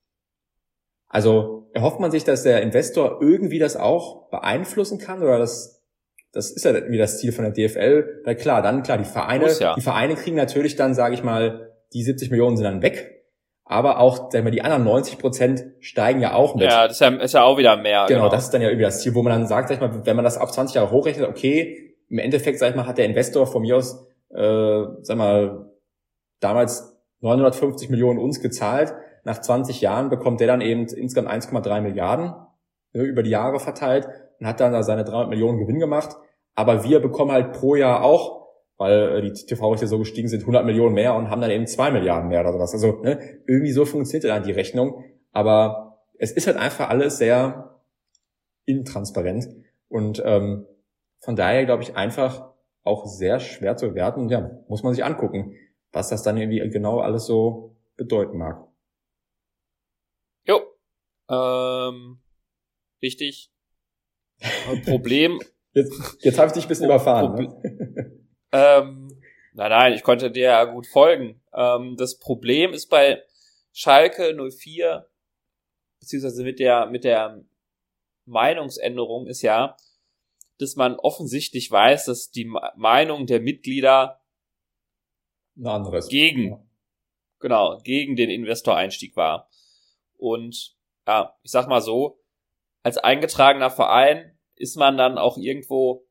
Also erhofft man sich, dass der Investor irgendwie das auch beeinflussen kann, oder das ist ja irgendwie das Ziel von der DFL, weil die Vereine kriegen natürlich dann, sage ich mal, die 70 Millionen sind dann weg, aber auch, sag ich mal, die anderen 90% steigen ja auch mit. Ja, das ist ja auch wieder mehr. Genau, das ist dann ja irgendwie das Ziel, wo man dann sagt, sag ich mal, wenn man das auf 20 Jahre hochrechnet, okay, im Endeffekt, sag ich mal, hat der Investor von mir aus, sag mal, damals 950 Millionen uns gezahlt, nach 20 Jahren bekommt der dann eben insgesamt 1,3 Milliarden über die Jahre verteilt und hat dann da seine 300 Millionen Gewinn gemacht. Aber wir bekommen halt pro Jahr auch, weil die TV-Rechte so gestiegen sind, 100 Millionen mehr und haben dann eben 2 Milliarden mehr oder sowas. Also irgendwie so funktioniert dann die Rechnung. Aber es ist halt einfach alles sehr intransparent. Und von daher glaube ich einfach auch sehr schwer zu bewerten. Und ja, muss man sich angucken, was das dann irgendwie genau alles so bedeuten mag. Jo. Richtig. Problem. Jetzt habe ich dich ein bisschen überfahren. Nein, ich konnte dir ja gut folgen. Das Problem ist bei Schalke 04, beziehungsweise mit der Meinungsänderung ist ja, dass man offensichtlich weiß, dass die Meinung der Mitglieder gegen den Investoreinstieg war. Und ja, ich sag mal so, als eingetragener Verein ist man dann auch irgendwo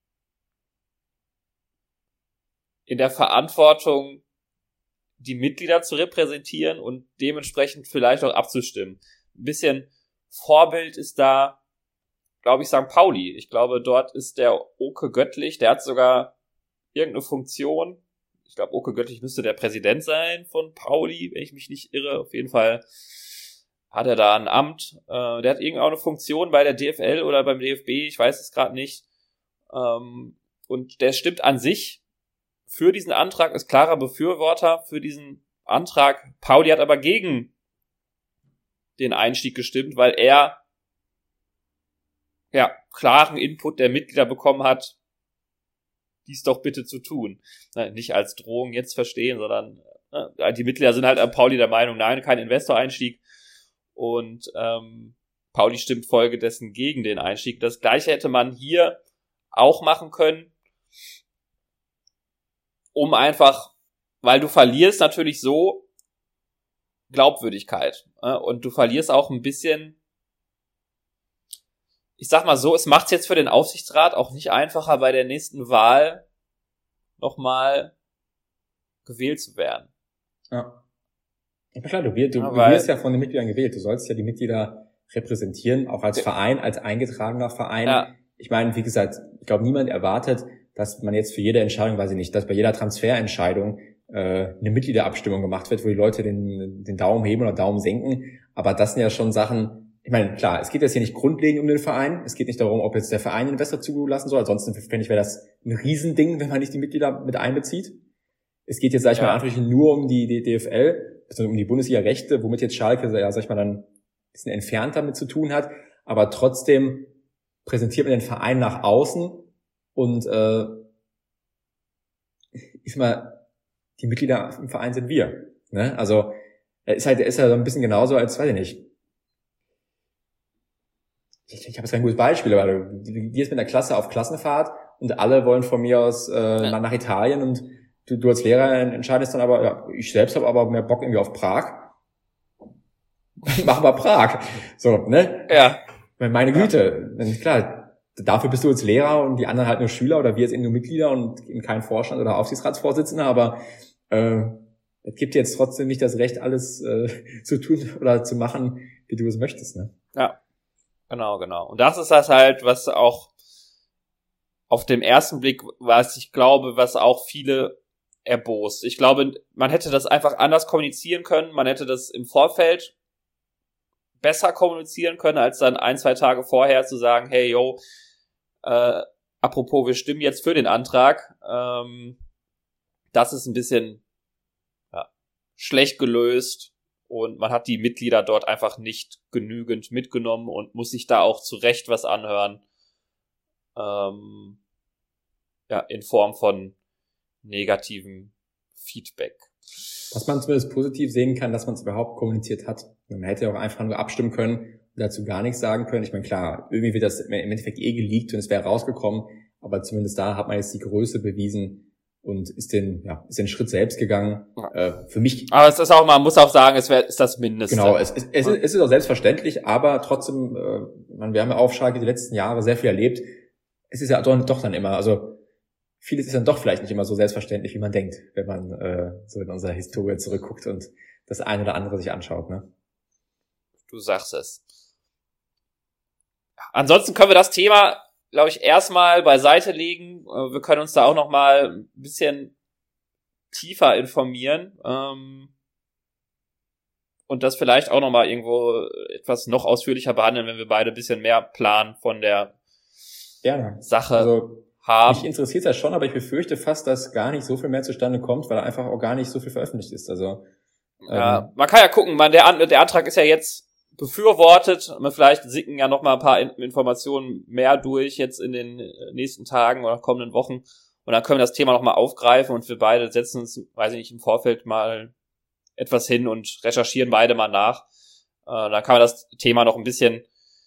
in der Verantwortung, die Mitglieder zu repräsentieren und dementsprechend vielleicht auch abzustimmen. Ein bisschen Vorbild ist da, glaube ich, St. Pauli. Ich glaube, dort ist der Oke Göttlich, der hat sogar irgendeine Funktion. Ich glaube, Oke Göttlich müsste der Präsident sein von Pauli, wenn ich mich nicht irre. Auf jeden Fall hat er da ein Amt. Der hat irgendwie auch eine Funktion bei der DFL oder beim DFB, ich weiß es gerade nicht. Und der stimmt an sich für diesen Antrag, ist klarer Befürworter für diesen Antrag. Pauli hat aber gegen den Einstieg gestimmt, weil er klaren Input der Mitglieder bekommen hat, dies doch bitte zu tun. Nicht als Drohung jetzt verstehen, sondern die Mitglieder sind halt an Pauli der Meinung, nein, kein Investoreinstieg. Und Pauli stimmt folgedessen gegen den Einstieg. Das Gleiche hätte man hier auch machen können, um einfach, weil du verlierst natürlich so Glaubwürdigkeit. Und du verlierst auch ein bisschen, ich sag mal so, es macht es jetzt für den Aufsichtsrat auch nicht einfacher, bei der nächsten Wahl nochmal gewählt zu werden. Ja. Ja klar, du wirst ja von den Mitgliedern gewählt. Du sollst ja die Mitglieder repräsentieren, auch als Verein, als eingetragener Verein. Ja. Ich meine, wie gesagt, ich glaube, niemand erwartet, dass man jetzt für jede Entscheidung, weiß ich nicht, dass bei jeder Transferentscheidung eine Mitgliederabstimmung gemacht wird, wo die Leute den Daumen heben oder Daumen senken. Aber das sind ja schon Sachen, ich meine, klar, es geht jetzt hier nicht grundlegend um den Verein. Es geht nicht darum, ob jetzt der Verein einen Investor zulassen soll. Ansonsten fände ich, wäre das ein Riesending, wenn man nicht die Mitglieder mit einbezieht. Es geht jetzt, sag ich mal, natürlich nur um die DFL, also um die Bundesliga-Rechte, womit jetzt Schalke, ja, sag ich mal, dann ein bisschen entfernt damit zu tun hat. Aber trotzdem präsentiert man den Verein nach außen und ich sag mal, die Mitglieder im Verein sind wir. Ne? Also er ist ja so ein bisschen genauso als, weiß ich nicht. Ich habe jetzt kein gutes Beispiel, aber du gehst mit der Klasse auf Klassenfahrt und alle wollen von mir aus nach Italien und du als Lehrer entscheidest dann aber, ja, ich selbst habe aber mehr Bock irgendwie auf Prag. Mach mal Prag. So, ne? Ja. Meine Güte. Klar, dafür bist du als Lehrer und die anderen halt nur Schüler oder wir jetzt eben nur Mitglieder und eben kein Vorstand oder Aufsichtsratsvorsitzender, aber es gibt dir jetzt trotzdem nicht das Recht, alles zu tun oder zu machen, wie du es möchtest, ne? Ja, genau. Und das ist das halt, was auch auf dem ersten Blick, ich glaube, was auch viele erbost. Ich glaube, man hätte das einfach anders kommunizieren können, man hätte das im Vorfeld besser kommunizieren können, als dann 1-2 Tage vorher zu sagen, hey, yo, apropos, wir stimmen jetzt für den Antrag. Das ist ein bisschen schlecht gelöst und man hat die Mitglieder dort einfach nicht genügend mitgenommen und muss sich da auch zu Recht was anhören. In Form von negativem Feedback. Was man zumindest positiv sehen kann, dass man es überhaupt kommuniziert hat. Man hätte ja auch einfach nur abstimmen können und dazu gar nichts sagen können. Ich meine, klar, irgendwie wird das im Endeffekt geleakt und es wäre rausgekommen, aber zumindest da hat man jetzt die Größe bewiesen und ist den Schritt selbst gegangen. Ja. Für mich. Aber es ist auch, man muss auch sagen, ist das Mindeste. Genau, es ist auch selbstverständlich, aber trotzdem, wir haben ja auf Schalke die letzten Jahre sehr viel erlebt. Es ist ja doch dann immer, also vieles ist dann doch vielleicht nicht immer so selbstverständlich, wie man denkt, wenn man so in unserer Historie zurückguckt und das eine oder andere sich anschaut, ne? Du sagst es. Ansonsten können wir das Thema, glaube ich, erstmal beiseite legen. Wir können uns da auch noch mal ein bisschen tiefer informieren und das vielleicht auch noch mal irgendwo etwas noch ausführlicher behandeln, wenn wir beide ein bisschen mehr Plan von der Sache haben. Mich interessiert das schon, aber ich befürchte fast, dass gar nicht so viel mehr zustande kommt, weil einfach auch gar nicht so viel veröffentlicht ist. Also man kann ja gucken, der Antrag ist ja jetzt befürwortet. Vielleicht sicken ja noch mal ein paar Informationen mehr durch jetzt in den nächsten Tagen oder kommenden Wochen. Und dann können wir das Thema noch mal aufgreifen und wir beide setzen uns, weiß ich nicht, im Vorfeld mal etwas hin und recherchieren beide mal nach. Dann kann man das Thema noch ein bisschen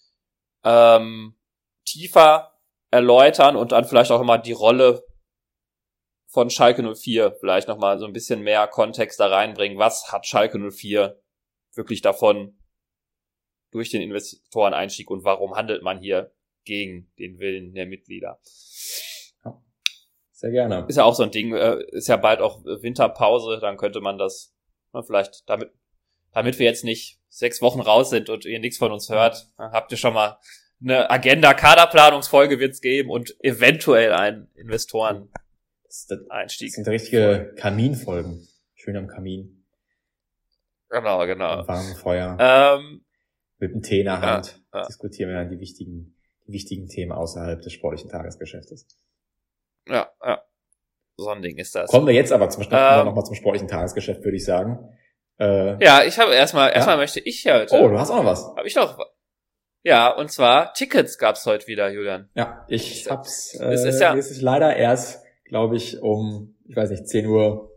tiefer erläutern und dann vielleicht auch immer die Rolle von Schalke 04 vielleicht noch mal so ein bisschen mehr Kontext da reinbringen. Was hat Schalke 04 wirklich davon durch den Investoreneinstieg und warum handelt man hier gegen den Willen der Mitglieder? Sehr gerne. Ist ja auch so ein Ding, ist ja bald auch Winterpause, dann könnte man das vielleicht, damit wir jetzt nicht 6 Wochen raus sind und ihr nichts von uns hört, habt ihr schon mal eine Agenda-Kaderplanungsfolge wird's geben und eventuell einen Investoren-Einstieg. Das sind richtige Kaminfolgen. Schön am Kamin. Genau. Am warmen Feuer. Mit einem Tee in der Hand diskutieren wir dann die wichtigen Themen außerhalb des sportlichen Tagesgeschäftes. Ja. So ein Ding ist das. Kommen wir jetzt aber nochmal zum sportlichen Tagesgeschäft, würde ich sagen. Ich habe erstmal möchte ich heute. Oh, du hast auch noch was. Habe ich noch. Ja, und zwar Tickets gab's heute wieder, Julian. Ja, ich hab's es ist leider erst, glaube ich, um, ich weiß nicht, 10:30 Uhr,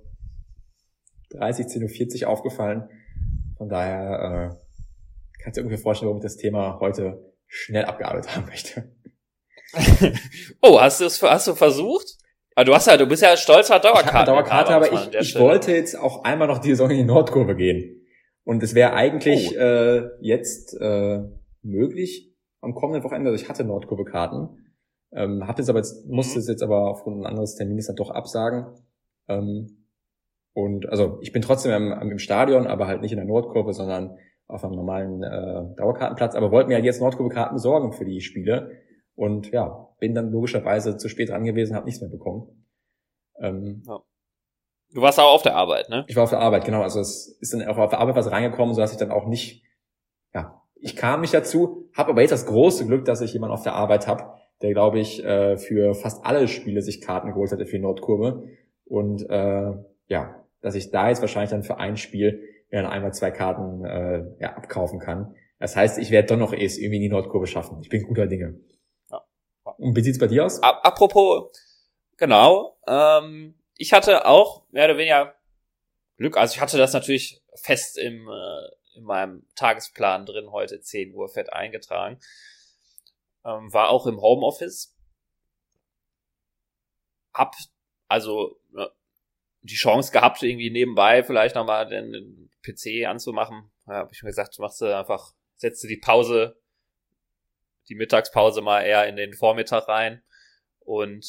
10:40 Uhr aufgefallen. Von daher kannst du dir ungefähr vorstellen, warum ich das Thema heute schnell abgearbeitet haben möchte. Oh, hast du versucht? Aber du bist ja stolzer Dauerkarte. Ich habe eine Dauerkarte, aber ich wollte jetzt auch einmal noch die Saison in die Nordkurve gehen. Und es wäre eigentlich jetzt möglich am kommenden Wochenende. Also ich hatte Nordkurve-Karten, musste es jetzt aber aufgrund eines anderes Termins dann doch absagen. Und also ich bin trotzdem im Stadion, aber halt nicht in der Nordkurve, sondern auf einem normalen Dauerkartenplatz, aber wollte mir halt jetzt Nordkurve-Karten besorgen für die Spiele und ja, bin dann logischerweise zu spät dran gewesen, habe nichts mehr bekommen. Ja. Du warst auch auf der Arbeit, ne? Ich war auf der Arbeit, genau, also es ist dann auch auf der Arbeit was reingekommen, sodass ich dann auch nicht, ja, ich kam nicht dazu, habe aber jetzt das große Glück, dass ich jemanden auf der Arbeit habe, der, glaube ich, für fast alle Spiele sich Karten geholt hat für die Nordkurve und ja, dass ich da jetzt wahrscheinlich dann für ein Spiel dann einmal 2 Karten abkaufen kann. Das heißt, ich werde doch noch irgendwie in die Nordkurve schaffen. Ich bin guter Dinge. Ja. Und wie sieht's bei dir aus? Apropos, genau, ich hatte auch mehr oder weniger Glück. Also ich hatte das natürlich fest in meinem Tagesplan drin, heute 10 Uhr fett eingetragen. War auch im Homeoffice. Hab also die Chance gehabt, irgendwie nebenbei vielleicht nochmal den PC anzumachen. Da habe ich mir gesagt, setzt du die Mittagspause mal eher in den Vormittag rein und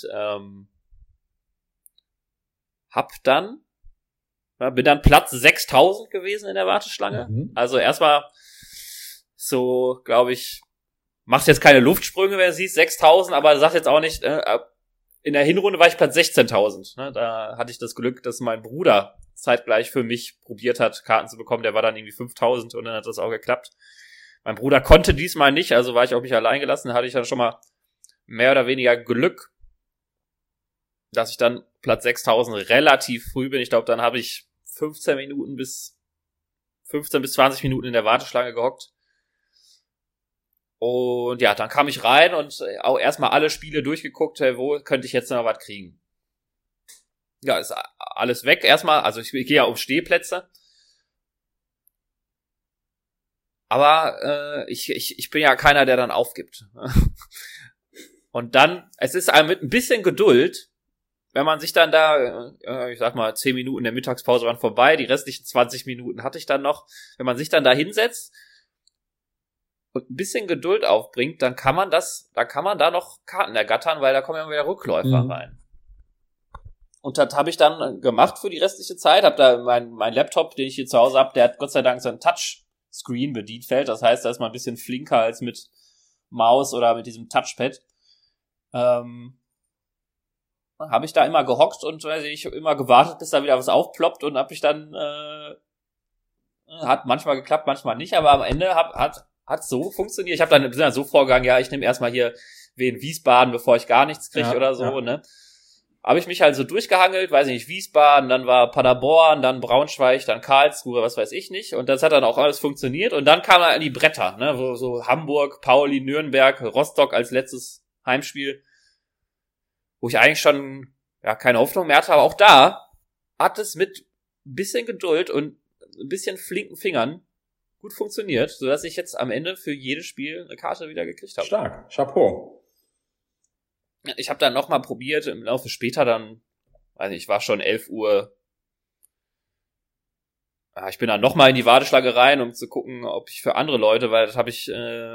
bin dann Platz 6000 gewesen in der Warteschlange. Mhm. Also erstmal so, glaube ich, macht jetzt keine Luftsprünge, wer sieht, 6000, aber sagt jetzt auch nicht, in der Hinrunde war ich Platz 16.000. Ne? Da hatte ich das Glück, dass mein Bruder zeitgleich für mich probiert hat, Karten zu bekommen. Der war dann irgendwie 5.000 und dann hat das auch geklappt. Mein Bruder konnte diesmal nicht, also war ich auf mich allein gelassen. Da hatte ich dann schon mal mehr oder weniger Glück, dass ich dann Platz 6.000 relativ früh bin. Ich glaube, dann habe ich 15 bis 20 Minuten in der Warteschlange gehockt. Und ja, dann kam ich rein und auch erstmal alle Spiele durchgeguckt, wo könnte ich jetzt noch was kriegen. Ja, ist alles weg erstmal. Also ich gehe ja um Stehplätze. Aber ich bin ja keiner, der dann aufgibt. Und dann, es ist mit ein bisschen Geduld, wenn man sich dann da, ich sag mal, 10 Minuten der Mittagspause waren vorbei, die restlichen 20 Minuten hatte ich dann noch. Wenn man sich dann da hinsetzt und ein bisschen Geduld aufbringt, dann kann man da noch Karten ergattern, weil da kommen ja wieder Rückläufer rein. Und das habe ich dann gemacht für die restliche Zeit. Hab da mein Laptop, den ich hier zu Hause habe, der hat Gott sei Dank so ein Touchscreen-Bedienfeld. Das heißt, da ist man ein bisschen flinker als mit Maus oder mit diesem Touchpad. Habe ich da immer gehockt und ich habe immer gewartet, bis da wieder was aufploppt und habe ich dann hat manchmal geklappt, manchmal nicht, aber am Ende hat so funktioniert. Ich habe dann so vorgegangen, ja, ich nehme erstmal hier Wien Wiesbaden, bevor ich gar nichts kriege oder so, ja. Ne? Habe ich mich halt so durchgehangelt, weiß ich nicht, Wiesbaden, dann war Paderborn, dann Braunschweig, dann Karlsruhe, was weiß ich nicht. Und das hat dann auch alles funktioniert. Und dann kamen halt die Bretter, ne, wo so Hamburg, Pauli, Nürnberg, Rostock als letztes Heimspiel, wo ich eigentlich schon keine Hoffnung mehr hatte. Aber auch da hat es mit ein bisschen Geduld und ein bisschen flinken Fingern gut funktioniert, sodass ich jetzt am Ende für jedes Spiel eine Karte wieder gekriegt habe. Stark, Chapeau. Ich habe dann nochmal probiert, im Laufe später dann, weiß nicht, war schon 11 Uhr. Ja, ich bin dann nochmal in die Warteschlange rein, um zu gucken, ob ich für andere Leute, weil das habe ich,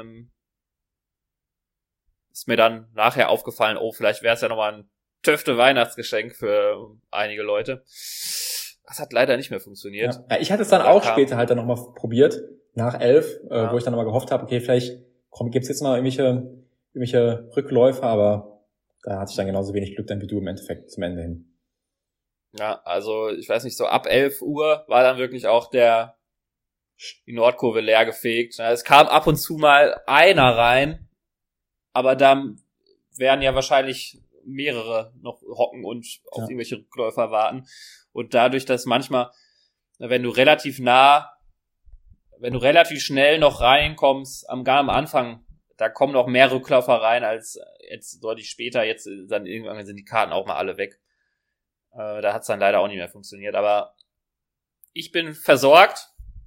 ist mir dann nachher aufgefallen, vielleicht wäre es ja nochmal ein Töfte Weihnachtsgeschenk für einige Leute. Das hat leider nicht mehr funktioniert. Ja, ich hatte es dann auch später halt dann nochmal probiert, nach 11, wo ich dann nochmal gehofft habe, okay, vielleicht gibt's jetzt mal irgendwelche Rückläufer, aber da hatte ich dann genauso wenig Glück dann wie du im Endeffekt zum Ende hin. Ja, also ich weiß nicht, so ab 11 Uhr war dann wirklich auch die Nordkurve leer gefegt. Es kam ab und zu mal einer rein, aber dann werden ja wahrscheinlich mehrere noch hocken und auf irgendwelche Rückläufer warten. Und dadurch, dass manchmal, wenn du relativ schnell noch reinkommst, gar am Anfang, da kommen noch mehr Rückläufer rein als jetzt deutlich später. Jetzt dann irgendwann sind die Karten auch mal alle weg. Da hat's dann leider auch nicht mehr funktioniert. Aber ich bin versorgt.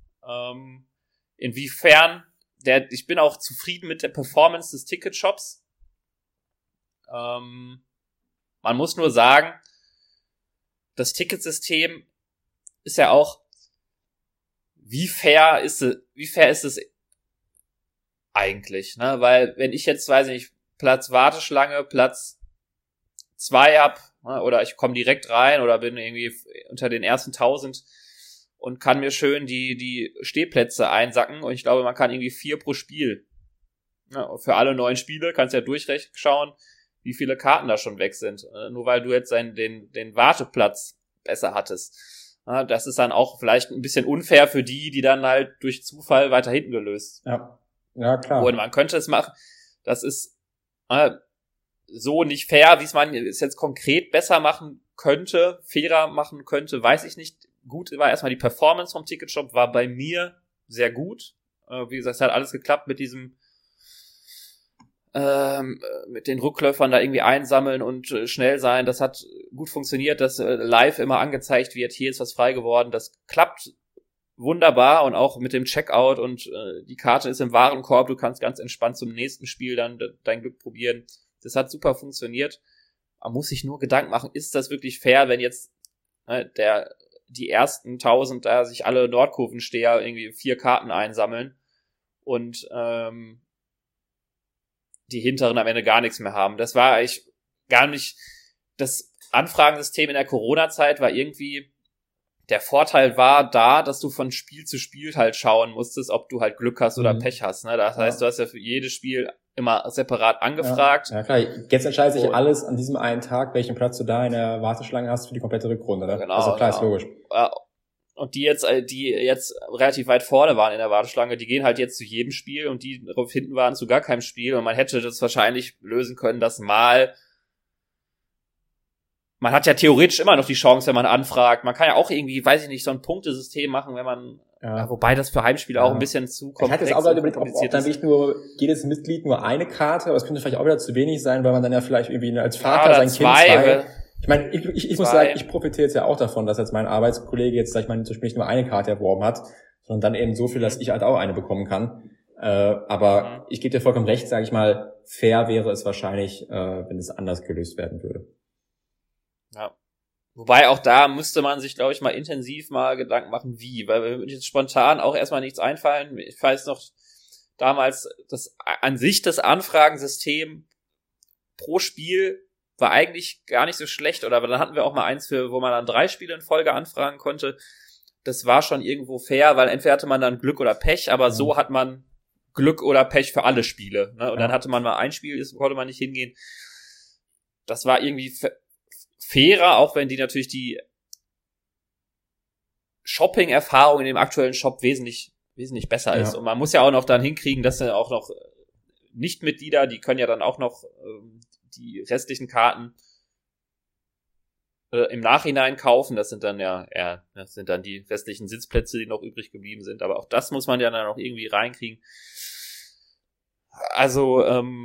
Inwiefern ich bin auch zufrieden mit der Performance des Ticketshops. Man muss nur sagen, das Ticketsystem ist ja auch, wie fair ist es eigentlich, ne? Weil wenn ich jetzt, weiß ich nicht, Warteschlange, Platz 2 hab, ne, oder ich komme direkt rein oder bin irgendwie unter den ersten 1000 und kann mir schön die Stehplätze einsacken und ich glaube, man kann irgendwie 4 pro Spiel. Ja, für alle 9 Spiele kannst du ja durchschauen, wie viele Karten da schon weg sind. Nur weil du jetzt den Warteplatz besser hattest. Ja, das ist dann auch vielleicht ein bisschen unfair für die dann halt durch Zufall weiter hinten gelöst. Ja, klar. Und man könnte es machen. Das ist so nicht fair, wie es man jetzt konkret besser machen könnte, fairer machen könnte, weiß ich nicht. Gut war erstmal die Performance vom Ticketshop, war bei mir sehr gut. Wie gesagt, es hat alles geklappt mit diesem mit den Rückläufern da irgendwie einsammeln und schnell sein. Das hat gut funktioniert, dass live immer angezeigt wird, hier ist was frei geworden. Das klappt wunderbar und auch mit dem Checkout und die Karte ist im Warenkorb. Du kannst ganz entspannt zum nächsten Spiel dann dein Glück probieren. Das hat super funktioniert. Man muss sich nur Gedanken machen, ist das wirklich fair, wenn jetzt die ersten 1000 da sich alle Nordkurvensteher irgendwie 4 Karten einsammeln und die hinteren am Ende gar nichts mehr haben. Das war eigentlich gar nicht, das Anfragensystem in der Corona-Zeit war irgendwie, der Vorteil war da, dass du von Spiel zu Spiel halt schauen musstest, ob du halt Glück hast oder Pech hast. Ne? Das heißt, du hast ja für jedes Spiel immer separat angefragt. Ja klar, jetzt entscheidet sich alles an diesem einen Tag, welchen Platz du da in der Warteschlange hast für die komplette Rückrunde. Ne? Genau, also klar, ist logisch. Und die jetzt relativ weit vorne waren in der Warteschlange, die gehen halt jetzt zu jedem Spiel und die darauf hinten waren zu gar keinem Spiel und man hätte das wahrscheinlich lösen können, dass man hat ja theoretisch immer noch die Chance, wenn man anfragt. Man kann ja auch irgendwie, weiß ich nicht, so ein Punktesystem machen, wenn man, wobei das für Heimspiele auch ein bisschen zu komplex ist. Ich hatte jetzt auch überlegt, ob dann wirklich nur jedes Mitglied nur eine Karte, aber es könnte vielleicht auch wieder zu wenig sein, weil man dann ja vielleicht irgendwie als Vater sein Kind zwei. Ich meine, ich muss sagen, ich profitiere jetzt ja auch davon, dass jetzt mein Arbeitskollege jetzt, sag ich mal, zum Beispiel nicht nur eine Karte erworben hat, sondern dann eben so viel, dass ich halt auch eine bekommen kann. Aber ich gebe dir vollkommen recht, sage ich mal, fair wäre es wahrscheinlich, wenn es anders gelöst werden würde. Ja. Wobei auch da müsste man sich, glaube ich, mal intensiv mal Gedanken machen, wie, weil mir jetzt spontan auch erstmal nichts einfallen. Ich weiß noch, damals, das Anfragensystem pro Spiel war eigentlich gar nicht so schlecht, oder dann hatten wir auch mal eins, wo man dann 3 Spiele in Folge anfragen konnte. Das war schon irgendwo fair, weil entweder hatte man dann Glück oder Pech, aber so hat man Glück oder Pech für alle Spiele. Ne? Und dann hatte man mal ein Spiel, das konnte man nicht hingehen. Das war irgendwie fairer, auch wenn die natürlich die Shopping-Erfahrung in dem aktuellen Shop wesentlich besser ist. Und man muss ja auch noch dann hinkriegen, dass dann auch noch Nichtmitglieder, die können ja dann auch noch die restlichen Karten im Nachhinein kaufen. Das sind dann das sind dann die restlichen Sitzplätze, die noch übrig geblieben sind. Aber auch das muss man ja dann noch irgendwie reinkriegen. Also,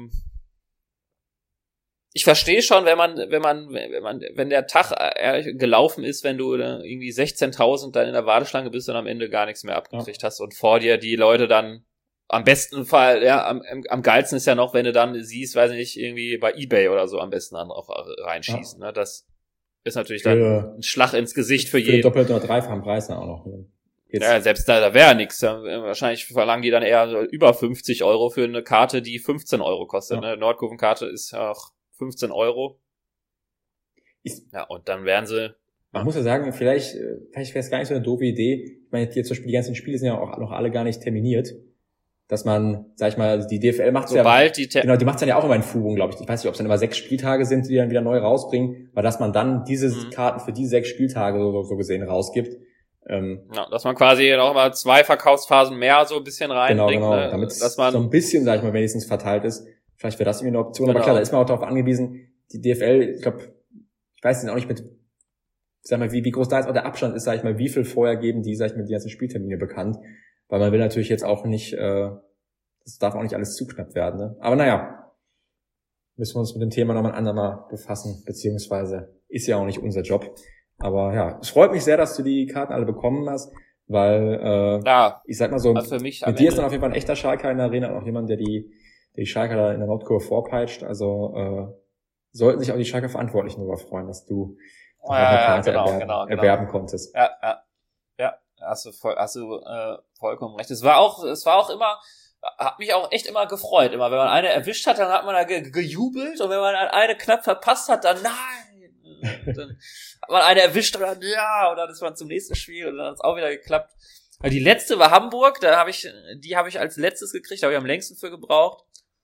ich verstehe schon, wenn der Tag gelaufen ist, wenn du irgendwie 16.000 dann in der Warteschlange bist und am Ende gar nichts mehr abgekriegt hast und vor dir die Leute dann am besten Fall, am geilsten ist ja noch, wenn du dann siehst, weiß ich nicht, irgendwie bei eBay oder so am besten dann auch reinschießen. Ne? Das ist natürlich dann ein Schlag ins Gesicht für jeden. Für den doppelten oder dreifachen Preis dann auch noch. Jetzt. Ja, selbst da wäre nichts. Wahrscheinlich verlangen die dann eher über 50 € für eine Karte, die 15 € kostet. Ne? Nordkurvenkarte ist ja auch 15 €. Ja, und dann wären sie... Man muss ja sagen, vielleicht wäre es gar nicht so eine doofe Idee. Ich meine, jetzt zum Beispiel die ganzen Spiele sind ja auch noch alle gar nicht terminiert. Dass man, sag ich mal, die DFL macht die macht's dann ja auch immer in Fugung, glaube ich. Ich weiß nicht, ob es dann immer 6 Spieltage sind, die dann wieder neu rausbringen, weil dass man dann diese Karten für die 6 Spieltage so gesehen rausgibt. Dass man quasi noch mal 2 Verkaufsphasen mehr so ein bisschen reinbringt. Genau. Damit es so ein bisschen, sag ich mal, wenigstens verteilt ist. Vielleicht wäre das irgendwie eine Option. Genau. Aber klar, da ist man auch darauf angewiesen, die DFL, ich weiß nicht auch nicht mit, sag mal, wie groß da jetzt auch der Abstand ist, sag ich mal, wie viel vorher geben die, sag ich mal, die ganzen Spieltermine bekannt. Weil man will natürlich jetzt auch nicht, das darf auch nicht alles zu knapp werden. Ne? Aber naja, müssen wir uns mit dem Thema nochmal ein andermal befassen, beziehungsweise ist ja auch nicht unser Job. Aber ja, es freut mich sehr, dass du die Karten alle bekommen hast, weil ich sag mal so, also für mich mit dir ist dann auf jeden Fall ein echter Schalker in der Arena, auch jemand, der die Schalker da in der Nordkurve vorpeitscht. Also sollten sich auch die Schalker Verantwortlichen darüber freuen, dass du eine Karte erwerben konntest. Ja, hast du vollkommen recht. Es war auch immer, hat mich auch echt immer gefreut. Immer, wenn man eine erwischt hat, dann hat man da gejubelt und wenn man eine knapp verpasst hat, dann nein. Und dann hat man eine erwischt und dann, ja, und dann ist man zum nächsten Spiel und dann hat es auch wieder geklappt. Aber die letzte war Hamburg, die habe ich als letztes gekriegt, da habe ich am längsten für gebraucht.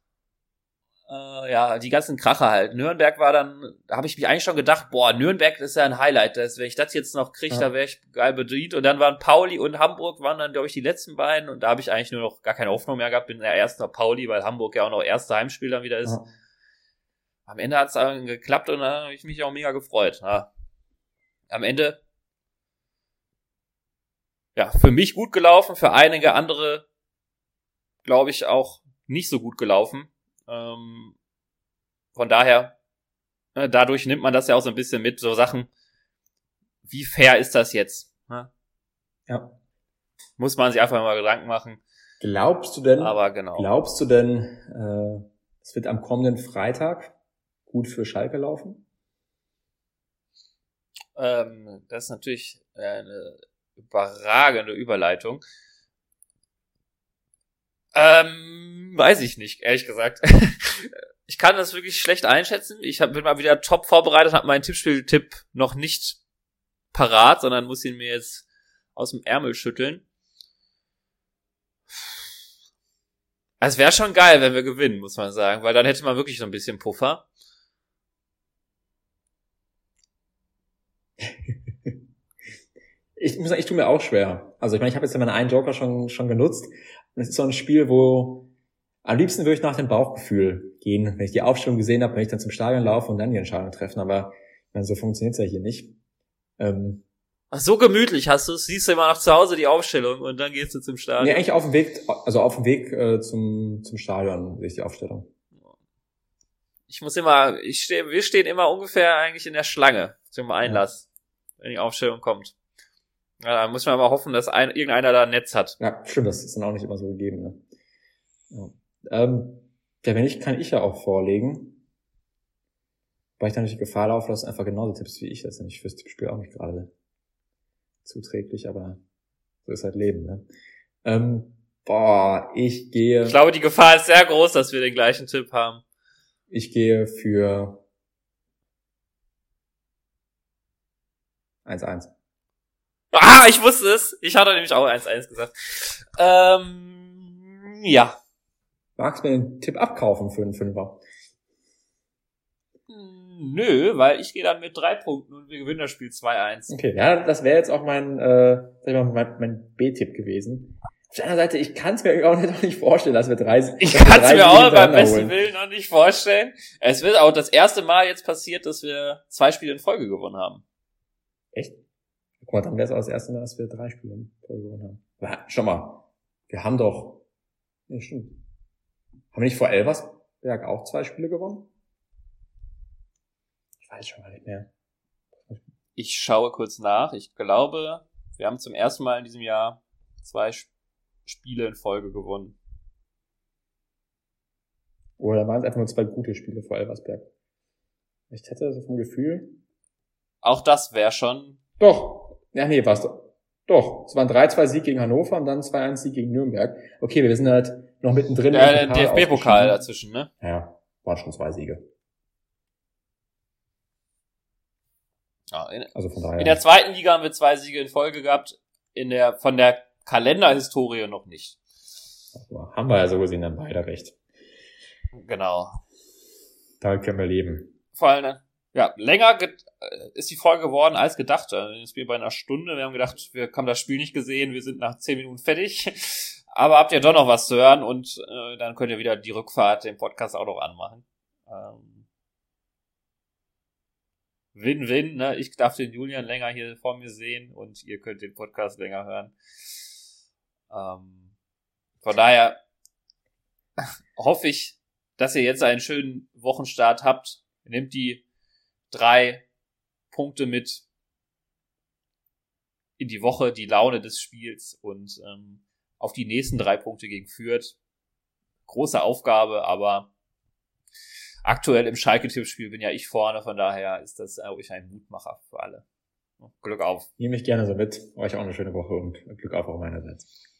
Ja, die ganzen Kracher halt. Nürnberg war dann, da habe ich mich eigentlich schon gedacht, boah, Nürnberg ist ja ein Highlight. Wenn ich das jetzt noch kriege, da wäre ich geil bedient. Und dann waren Pauli und Hamburg, waren dann, glaube ich, die letzten beiden. Und da habe ich eigentlich nur noch gar keine Hoffnung mehr gehabt. Bin ja erst noch Pauli, weil Hamburg ja auch noch erster Heimspiel dann wieder ist. Ja. Am Ende hat es dann geklappt und da habe ich mich auch mega gefreut. Ja. Am Ende, ja, für mich gut gelaufen, für einige andere, glaube ich, auch nicht so gut gelaufen. Von daher, dadurch nimmt man das ja auch so ein bisschen mit, so Sachen, wie fair ist das jetzt? Ne? Ja. Muss man sich einfach mal Gedanken machen. Glaubst du denn, es wird am kommenden Freitag gut für Schalke laufen? Das ist natürlich eine überragende Überleitung. Weiß ich nicht, ehrlich gesagt. Ich kann das wirklich schlecht einschätzen. Bin mal wieder top vorbereitet, habe meinen Tippspiel-Tipp noch nicht parat, sondern muss ihn mir jetzt aus dem Ärmel schütteln. Es wäre schon geil, wenn wir gewinnen, muss man sagen, weil dann hätte man wirklich so ein bisschen Puffer. Ich muss sagen, ich tue mir auch schwer. Also ich meine, ich habe jetzt ja meinen einen Joker schon genutzt. Und es ist so ein Spiel, wo am liebsten würde ich nach dem Bauchgefühl gehen, wenn ich die Aufstellung gesehen habe, wenn ich dann zum Stadion laufe und dann die Entscheidung treffen. Aber ich meine, so funktioniert's ja hier nicht. Ach, so gemütlich hast du es. Siehst du immer nach zu Hause die Aufstellung und dann gehst du zum Stadion. Nee, eigentlich auf dem Weg zum Stadion sehe ich die Aufstellung. Wir stehen immer ungefähr eigentlich in der Schlange zum Einlass, wenn die Aufstellung kommt. Ja, da muss man aber hoffen, dass irgendeiner da ein Netz hat. Ja, stimmt, das ist dann auch nicht immer so gegeben. Ne? Ja. Wenn nicht, kann ich ja auch vorlegen. Weil ich dann nicht die Gefahr laufe, dass du einfach genauso tippst wie ich. Das ist ja nicht fürs Tippspiel auch nicht gerade zuträglich, aber so ist halt Leben. Ne? Ich glaube, die Gefahr ist sehr groß, dass wir den gleichen Tipp haben. Ich gehe für 1-1. Ah, ich wusste es. Ich hatte nämlich auch 1-1 gesagt. Ja. Magst du mir den Tipp abkaufen für einen Fünfer? Nö, weil ich gehe dann mit 3 Punkten und wir gewinnen das Spiel 2-1. Okay, ja, das wäre jetzt auch mein B-Tipp gewesen. Auf der anderen Seite, ich kann es mir auch nicht vorstellen, dass wir 3 Ich kann es mir auch beim besten Willen noch nicht vorstellen. Es wird auch das erste Mal jetzt passiert, dass wir 2 Spiele in Folge gewonnen haben. Echt? Guck mal, dann wäre es auch das erste Mal, dass wir 3 Spiele in Folge gewonnen haben. Aber, schau mal, wir haben doch... Nee, stimmt. Haben wir nicht vor Elversberg auch 2 Spiele gewonnen? Ich weiß schon gar nicht mehr. Ich schaue kurz nach. Ich glaube, wir haben zum ersten Mal in diesem Jahr 2 Spiele in Folge gewonnen. Oder waren es einfach nur 2 gute Spiele vor Elversberg? Ich hätte so vom Gefühl... Auch das wäre schon... Doch. Ja, nee, war's doch. Doch. Es war ein 3-2 Sieg gegen Hannover und dann 2-1 Sieg gegen Nürnberg. Okay, wir sind halt noch mittendrin. Der DFB-Pokal dazwischen, ne? Ja, waren schon 2 Siege. Ja, also von daher. In der zweiten Liga haben wir 2 Siege in Folge gehabt. Von der Kalenderhistorie noch nicht. Haben wir ja so gesehen dann beide recht. Genau. Da können wir leben. Vor allem, ja, länger ist die Folge geworden als gedacht. Jetzt bin bei einer Stunde. Wir haben gedacht, wir haben das Spiel nicht gesehen. Wir sind nach 10 Minuten fertig. Aber habt ihr doch noch was zu hören und dann könnt ihr wieder die Rückfahrt, den Podcast auch noch anmachen. Win-win, ne? Ich darf den Julian länger hier vor mir sehen und ihr könnt den Podcast länger hören. Von daher hoffe ich, dass ihr jetzt einen schönen Wochenstart habt. Nehmt die 3 Punkte mit in die Woche, die Laune des Spiels und auf die nächsten 3 Punkte gegen Fürth. Große Aufgabe, aber aktuell im Schalke-Tippspiel bin ja ich vorne, von daher ist das ruhig ein Mutmacher für alle. Glück auf. Nehme ich gerne so mit. Euch auch eine schöne Woche und Glück auf auch meinerseits.